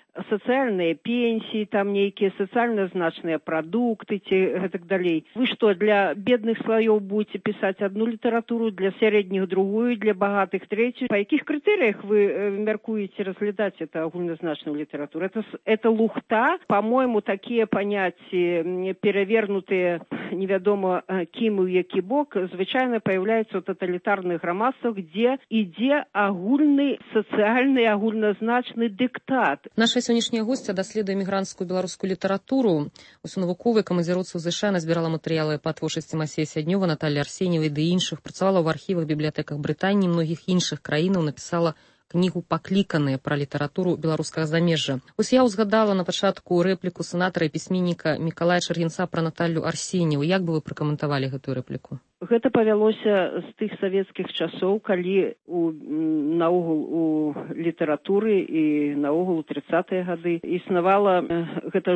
сацыяльныя пенсіі, там нейкія сацыяльна значныя прадукты ці гэтак далей. Вы што, для бедных слоёў будете пісаць одну літаратуру, для сярэдніх другую, для багатых третью? Па якіх крытэрыях вы мяркуеце разглядаць это агульназначную літаратуру? Это лухта. По-моему, такія паняцці перавернутыя невядома кім і які бок звычайна появляюцца ў таталітарных грамадствах, дзе ідзе агульны сацыяльны агульназначны дыктат. Наша сённяшняя госця даследуе мігранцкую беларускую літаратуру. Ось у навуковай камандзіроўцы ў ЗША назбірала матэрыялы па творчасці Масея Сяднёва, Наталі Арсеньевай ды іншых, працавала ў архівах, бібліятэках Брытаніі, многіх іншых краінаў, напісала кнігу «Пакліканыя» пра літаратуру беларускага замежжа. Ось я ўзгадала на пачатку рэпліку сенатара і пісьменніка Мікалая Чаргінца пра Наталю Арсеньеву. Як бы вы пракаментавалі гэтую рэпліку? Гэта павялося з тых савецкіх часоў, калі наогул у літаратуры і наогул у 30-е гады існавала гэтыя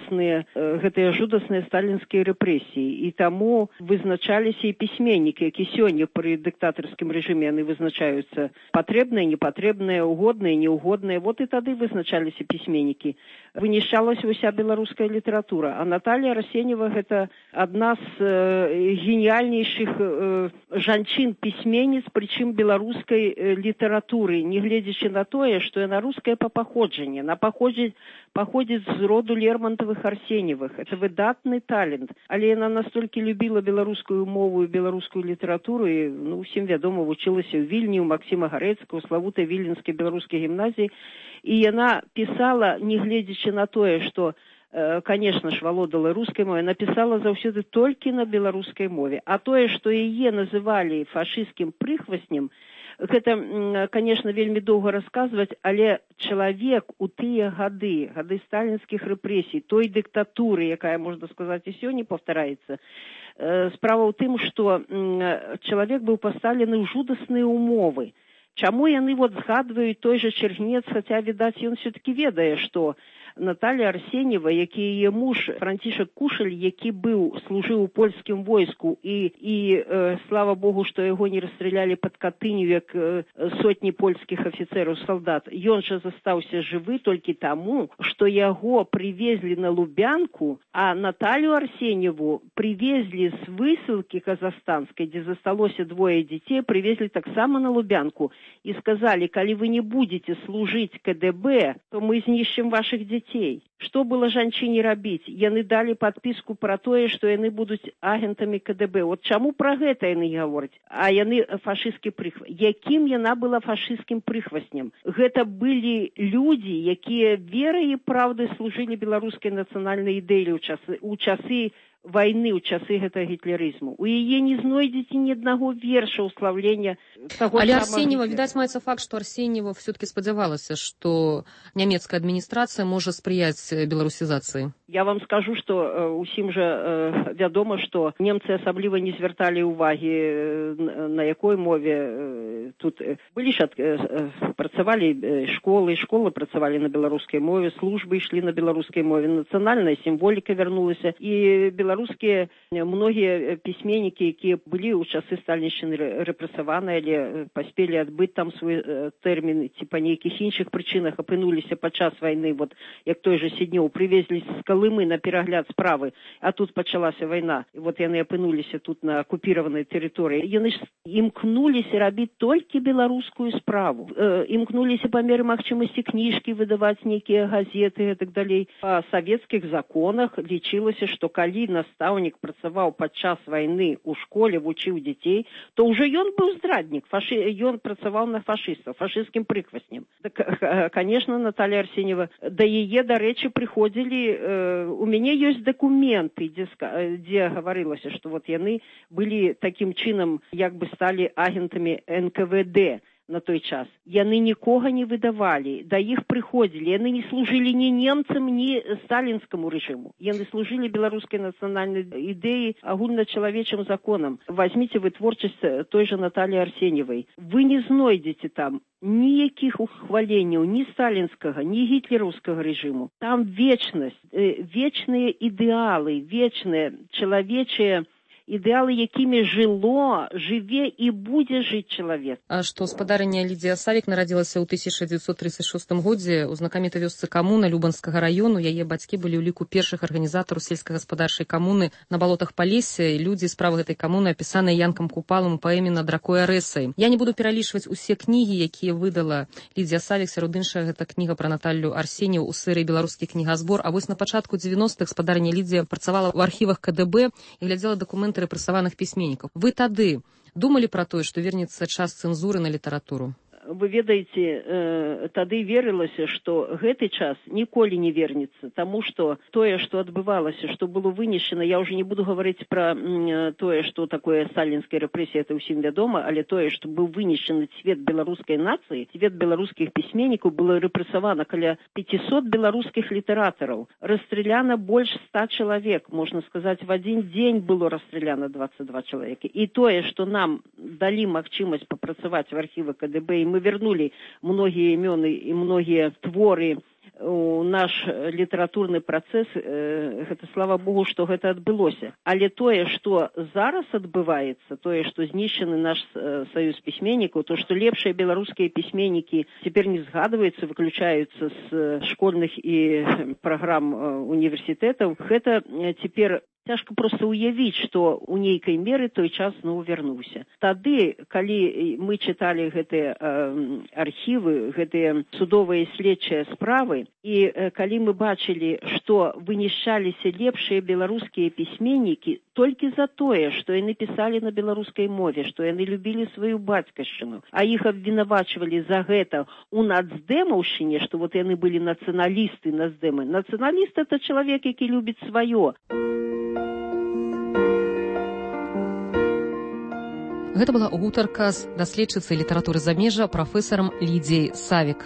жудасныя сталінскія рэпрэсіі. І таму вызначаліся і пісьменнікі, які сёння пры дыктатарскім рэжыме яны вызначаюцца патрэбныя, непатрэбныя, угодныя, неугодныя. Вот і тады вызначаліся пісьменнікі. Вынішчалася ўся беларуская літаратура. А Наталья Арсеньева гэта адна з геніяльнейшых жанчын-пісьменніц, прычым беларускай літаратуры, не гледзячы на тое, што яна руская па паходжанні. Яна паходзіць з роду Лермонтавых Арсеньевых. Это выдатны талент. Але яна настолькі любіла беларускую мову і беларускую літаратуру, і усім вядома, вучылася ў Вільні, у Максіма Гарэцкага, у славутай Віленскай беларускай гімназіі. І яна пісала, не гледзячы на тое, што конечно ж, валодала рускай мовай, напісала заўсёды толькі на беларускай мове. А тое, што яе называлі фашысцкім прыхваснем, гэта, конечно, вельмі доўга расказваць, але чалавек у тыя гады сталінскіх рэпрэсій, той дыктатуры, якая, можна сказаць, і сёння паўтараецца, справа ў тым, што чалавек быў пастаўлены ў жудасныя ўмовы. Чаму яны згадваюць той жа Чаргінец, хаця, відаць, ён все-таки ведае, што Наталья Арсеньева, які яе муж Францішак Кушаль, які служыў у польскім войску і слава Богу, што яго не расстралялі пад Катыню, як сотні польскіх афіцэраў, салдат. Ён жа застаўся жывы толькі таму, што яго прывезлі на Лубянку, а Наталью Арсеньеву прывезлі з высылкі казахстанскай, дзе засталося двое дзяцей, прывезлі таксама на Лубянку і сказалі, калі вы не будете служыць КДБ, то мы знішчым ваших дзяцей. Што было жанчыне рабіць? Яны далі падпіску пра тое, што яны будуць агентамі КДБ. Вот чаму пра гэта яны гавораць? А яны фашысцкі прыхвасць. Якім яна была фашысцкім прыхваснем? Гэта былі людзі, якія верай і праўдай служылі беларускай нацыянальнай ідэі ў часы войны, ў часы гэтага гітлерызму. У яе не знойдзеце ні аднаго верша ўславлення таго. Але Арсеньева, відаць, маецца факт, што Арсеньева все-таки спадзявалася, што нямецкая адміністрацыя можа спрыяць беларусізацыі. Я вам скажу, што усім жа вядома, што немцы асабліва не звярталі ўвагі, на якой мове тут былі ж працавалі школы працавалі на беларускай мове, службы ішлі на беларускай мове, нацыянальная сімволіка вярнулася, і беларускія многія пісьменнікі, якія былі ў часы сталіншчыны рэпрэсаваныя, але паспелі адбыць там свой тэрмін, ці па нейкіх іншых прычынах апынуліся падчас вайны, як той жа Сіднёў, прывезлі з Калымы на перагляд справы, а тут пачалася вайна. І яны апынуліся тут на акупіраванай тэрыторыі. Яны ж імкнуліся рабіць толькі беларускую справу. Імкнуліся па меры магчымасці кніжкі выдаваць, нейкія газеты і так далей. Па савецкіх законах лічылася, што калі настаўнік працаваў падчас вайны ў школе, вучыў дзяцей, то ўжо ён быў здраднік. Ён працаваў на фашыстаў, фашысцкім прыхваснем. Конечно, Наталья Арсеньева, да яе, дарэчы, прыходзілі. У мяне ёсць дакументы, дзе гаварылася, што яны былі такім чынам, як бы сталі агентамі НКВД на той час. Яны нікога не выдавалі, да іх прыходзілі. Яны не служылі ні немцам, ні сталінскаму рэжыму. Яны служылі беларускай нацыянальнай ідэі, агульначалавечым законам. Возьмите вы творчасць той жа Натальи Арсеньевай. Вы не знойдзеце там ніякіх ухваленняў ні сталінскага, ні гітлераўскага рэжыму. Там вечнасць, вечныя ідэалы, вечныя чалавечыя ідэалы, якімі жыве і будзе жыць чалавек. А што спадарыня Лідзія Савік нарадзілася ў 1936 годзе ў знакамітай вёсцы Камуна Любанскага раёну. Яе бацькі былі ў ліку першых арганізатараў сельскагаспадарчай камуны на балотах Палесся, і людзі справы гэтай камуны апісаныя Янкам Купалам у паэме «Над ракой Арэсай». Я не буду пералічваць усе кнігі, якія выдала Лідзія Савік. Сярод іншага, гэта кніга пра Наталлю Арсенію ў серыі «Беларускі кнігазбор». А вось на пачатку 90-х спадарыня Лідзія працавала ў архівах КДБ і глядзела дакументы рэпрэсаваных пісьменнікаў. Вы тады думалі пра тое, што вернецца час цэнзуры на літаратуру? Вы ведаеце, тады верылася, што гэты час ніколі не вернецца, таму што тое, што адбывалася, што было вынесена, я ўжо не буду гаварыць пра тое, што такое сталінская рэпрэсія, это ўсім вядома, але тое, што быў вынесены цвет беларускай нацыі, цвет беларускіх пісьменнікаў, было рэпрэсавана каля 500 беларускіх літаратараў. Расстреляна больш 100 чалавек, можна сказаць, в адзін дзень было расстреляна 22 чалавекі. І тое, што нам далі магчымасць папрацаваць в архівы КДБ, і мы вернули многие імёны і многія творы у наш літаратурны працэс, гэта слава Богу, што гэта адбылося. Але тое, што зараз адбываецца, тое, што знішчаны наш саюз пісьменнікаў, то, што лепшыя беларускія пісьменнікі цяпер не згадваюцца, выключаюцца з школьных і праграм універсітэтаў, гэта цяпер цяжка проста ўявіць, што ў нейкай меры той час зноў вярнуўся. Тады, калі мы чыталі гэтыя архівы, гэтыя судовыя следчыя справы, і калі мы бачылі, што вынішчаліся лепшыя беларускія пісьменнікі толькі за тое, што яны пісалі на беларускай мове, што яны любілі сваю бацькаўшчыну, а іх абвінавачвалі за гэта ў нацдэмаўшчыне, што вот яны былі нацыяналісты, нацдэмы. Нацыяналіст – это чалавек, які любіць сваё. Гэта была гутарка з даследчыцай літаратуры замежжа прафесарам Лідзіяй Савік.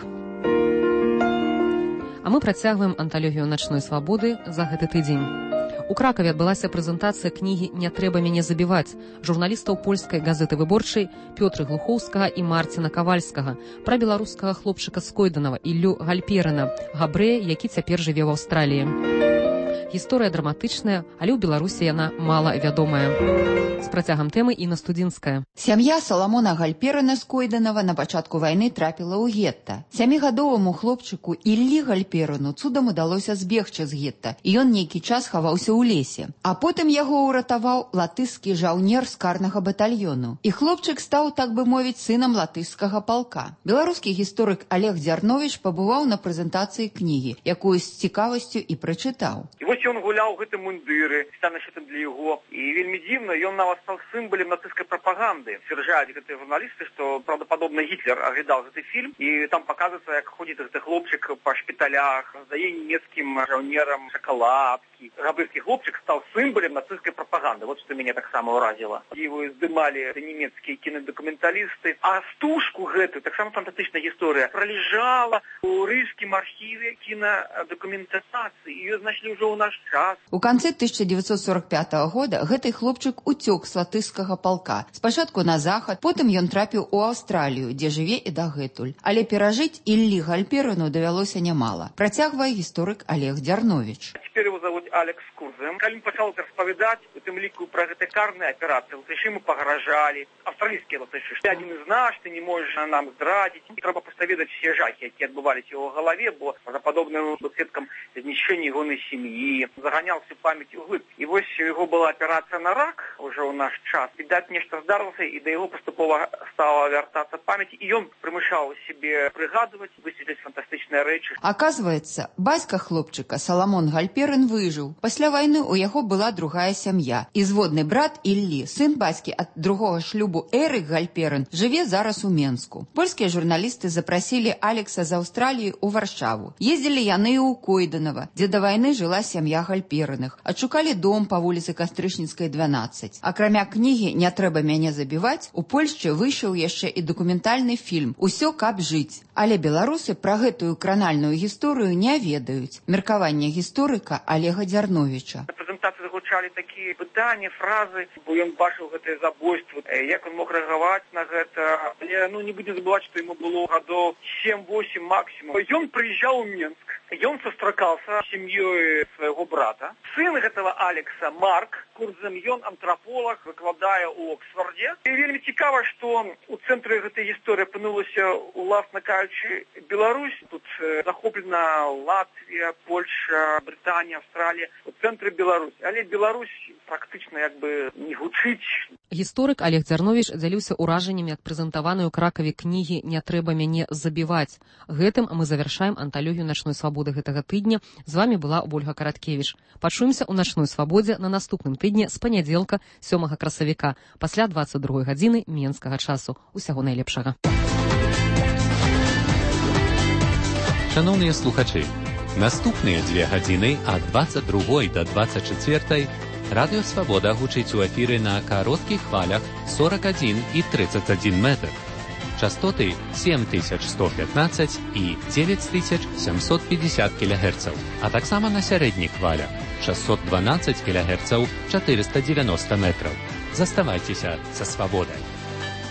А мы працягваем анталогію начной свабоды за гэты тыдзень. У Кракаве адбылася прэзентацыя кнігі «Не трэба мяне забіваць» журналістаў польскай газеты «Выборчай» Пётра Глухоўскага і Марціна Кавальскага пра беларускага хлопчыка з Койданава Іллю Гальперына, габрэя, які цяпер жыве ў Аўстраліі. Гісторыя драматычная, але ў Беларусі яна мала вядомая. З працягам тэмы Інна Студзінская. Сям'я Саламона Гальперына з Койданава на пачатку вайны трапіла ў гетта. 7гадоваму хлопчыку Іллі Гальперыну цудам удалося збегчы з гетта, і ён нейкі час хаваўся ў лесе. А потым яго ўратаваў латышскі жаўнер з карнага батальёну. І хлопчык стаў, так бы мовіць, сынам латышскага палка. Беларускі гісторык Олег Дзярновіч пабываў на прэзентацыі кнігі, якую з цікавасцю і прачытаў. Ён гуляў у гэтым мундыры, станашытым для яго. І вельмі дзіўна, ён нават стаў сімвалам нацысцкай прапаганды. Сцвярджаюць гэтыя журналісты, што правдападобна Гітлер аглядаў гэты фільм, і там паказваецца, як ходзіць гэты хлопчык па шпіталях, здае нямецкім жаўнерам шакаладкі. Габрэйскі хлопчык стаў сімвалам нацысцкай прапаганды. Вот што мяне таксама ўразіла. Его здымалі нямецкія кінадакументалісты. А стужку гэту, таксама фантастычная гісторыя, пролежала у рыжскім архіве кінадакументацыі. Ее знайшлі ўжо ў наш час. У канцы 1945 года гэты хлопчык уцёк з латышскага палка. Спачатку на захад, потым ён трапіў у Аўстралію, дзе жыве і дагэтуль. Але перажыць Іллі Гальперыну давялося нямала. Працягвае гісторык Олег Дзярновіч. Теперь его зовут Алекс Курзем. Калі він пачаў распавядаць, у тым ліку пра гэтай карныя аперацыі, латышы ему пагражалі. Аўстралійскія латышы, што адзін з нас, ты не можаш нам здрадзіць. Трэба проста ведаць все жахі, якія адбываліся ў яго галаве, бо правдападобна быў сведкам знішчэння ягонай сям'і, заганял всю память углыб. И вот у него была операция на рак уже у наш час. Видать, нечто здарылася, и до его поступово стала вертаться память, и он примушал себе пригадывать, высветлить фантастичные речи. Оказывается, бацька хлопчыка Саламон Гальперын выжыў. Пасля вайны у яго была другая сям'я. І зводны брат Іллі, сын бацькі ад другога шлюбу Эрык Гальперын, жыве зараз у Менску. Польскія журналісты запрасілі Алекса з Аўстраліі ў Варшаву. Ездзілі яны і ў Койданава, дзе да вайны жыла сям'я Гальперыных. Адшукалі дом па вуліцы Кастрычніцкай, 12. Акрамя кнігі «Не трэба мяне забіваць», у Польшчы выйшаў яшчэ і дакументальны фільм «Усё, каб жыць». Але беларусы пра гэтую кранальную гісторыю не ведаюць. Меркаванне гісторыка Олега Дзярновіча. На прэзентацыі загучалі такія пытанні, фразы, бо ён бачыў гэтае забойства, як он мог рэагаваць на гэта. Але не будзем забываць, што яму было гадоў 7-8 максімум. Ён прыязджаў у Менск. Ён сустракаўся з сям'ёй свайго брата. Сын гэтага Алекса, Марк курсам, ён антраполаг, выкладае ў Оксфордзе. І вельмі цікава, што у цэнтры гэтай гісторыі апынулася, уласна кажучы, Беларусь. Тут захоплена Латвія, Польша, Брытанія, Австралія. У цэнтры Беларусь. Але Беларусь практычна як бы не гучыць. Гісторык Олег Дзярновіч дзяліўся ўражаннямі ад прэзентаванай у Кракаве кнігі «Не трэба мяне забіваць». Гэтым мы завяршаем анталогію начной свабоды гэтага тыдня. З вами была Ольга Караткевіч. Пачуемся ў начной свабодзе на наступным тыдні з панядзелка 7 красавіка пасля 22 гадзіны менскага часу. Усяго найлепшага. Шановныя слухачы, наступныя 2 гадзіны ад 22 до 24 Радыё Свабода гучыць у эфіры на кароткіх хвалях 41 і 31 метр. Частоты 7115 і 9750 кГц, а таксама на сярэдніх хвалях 612 кГц 490 метраў. Заставайцеся са свабодай.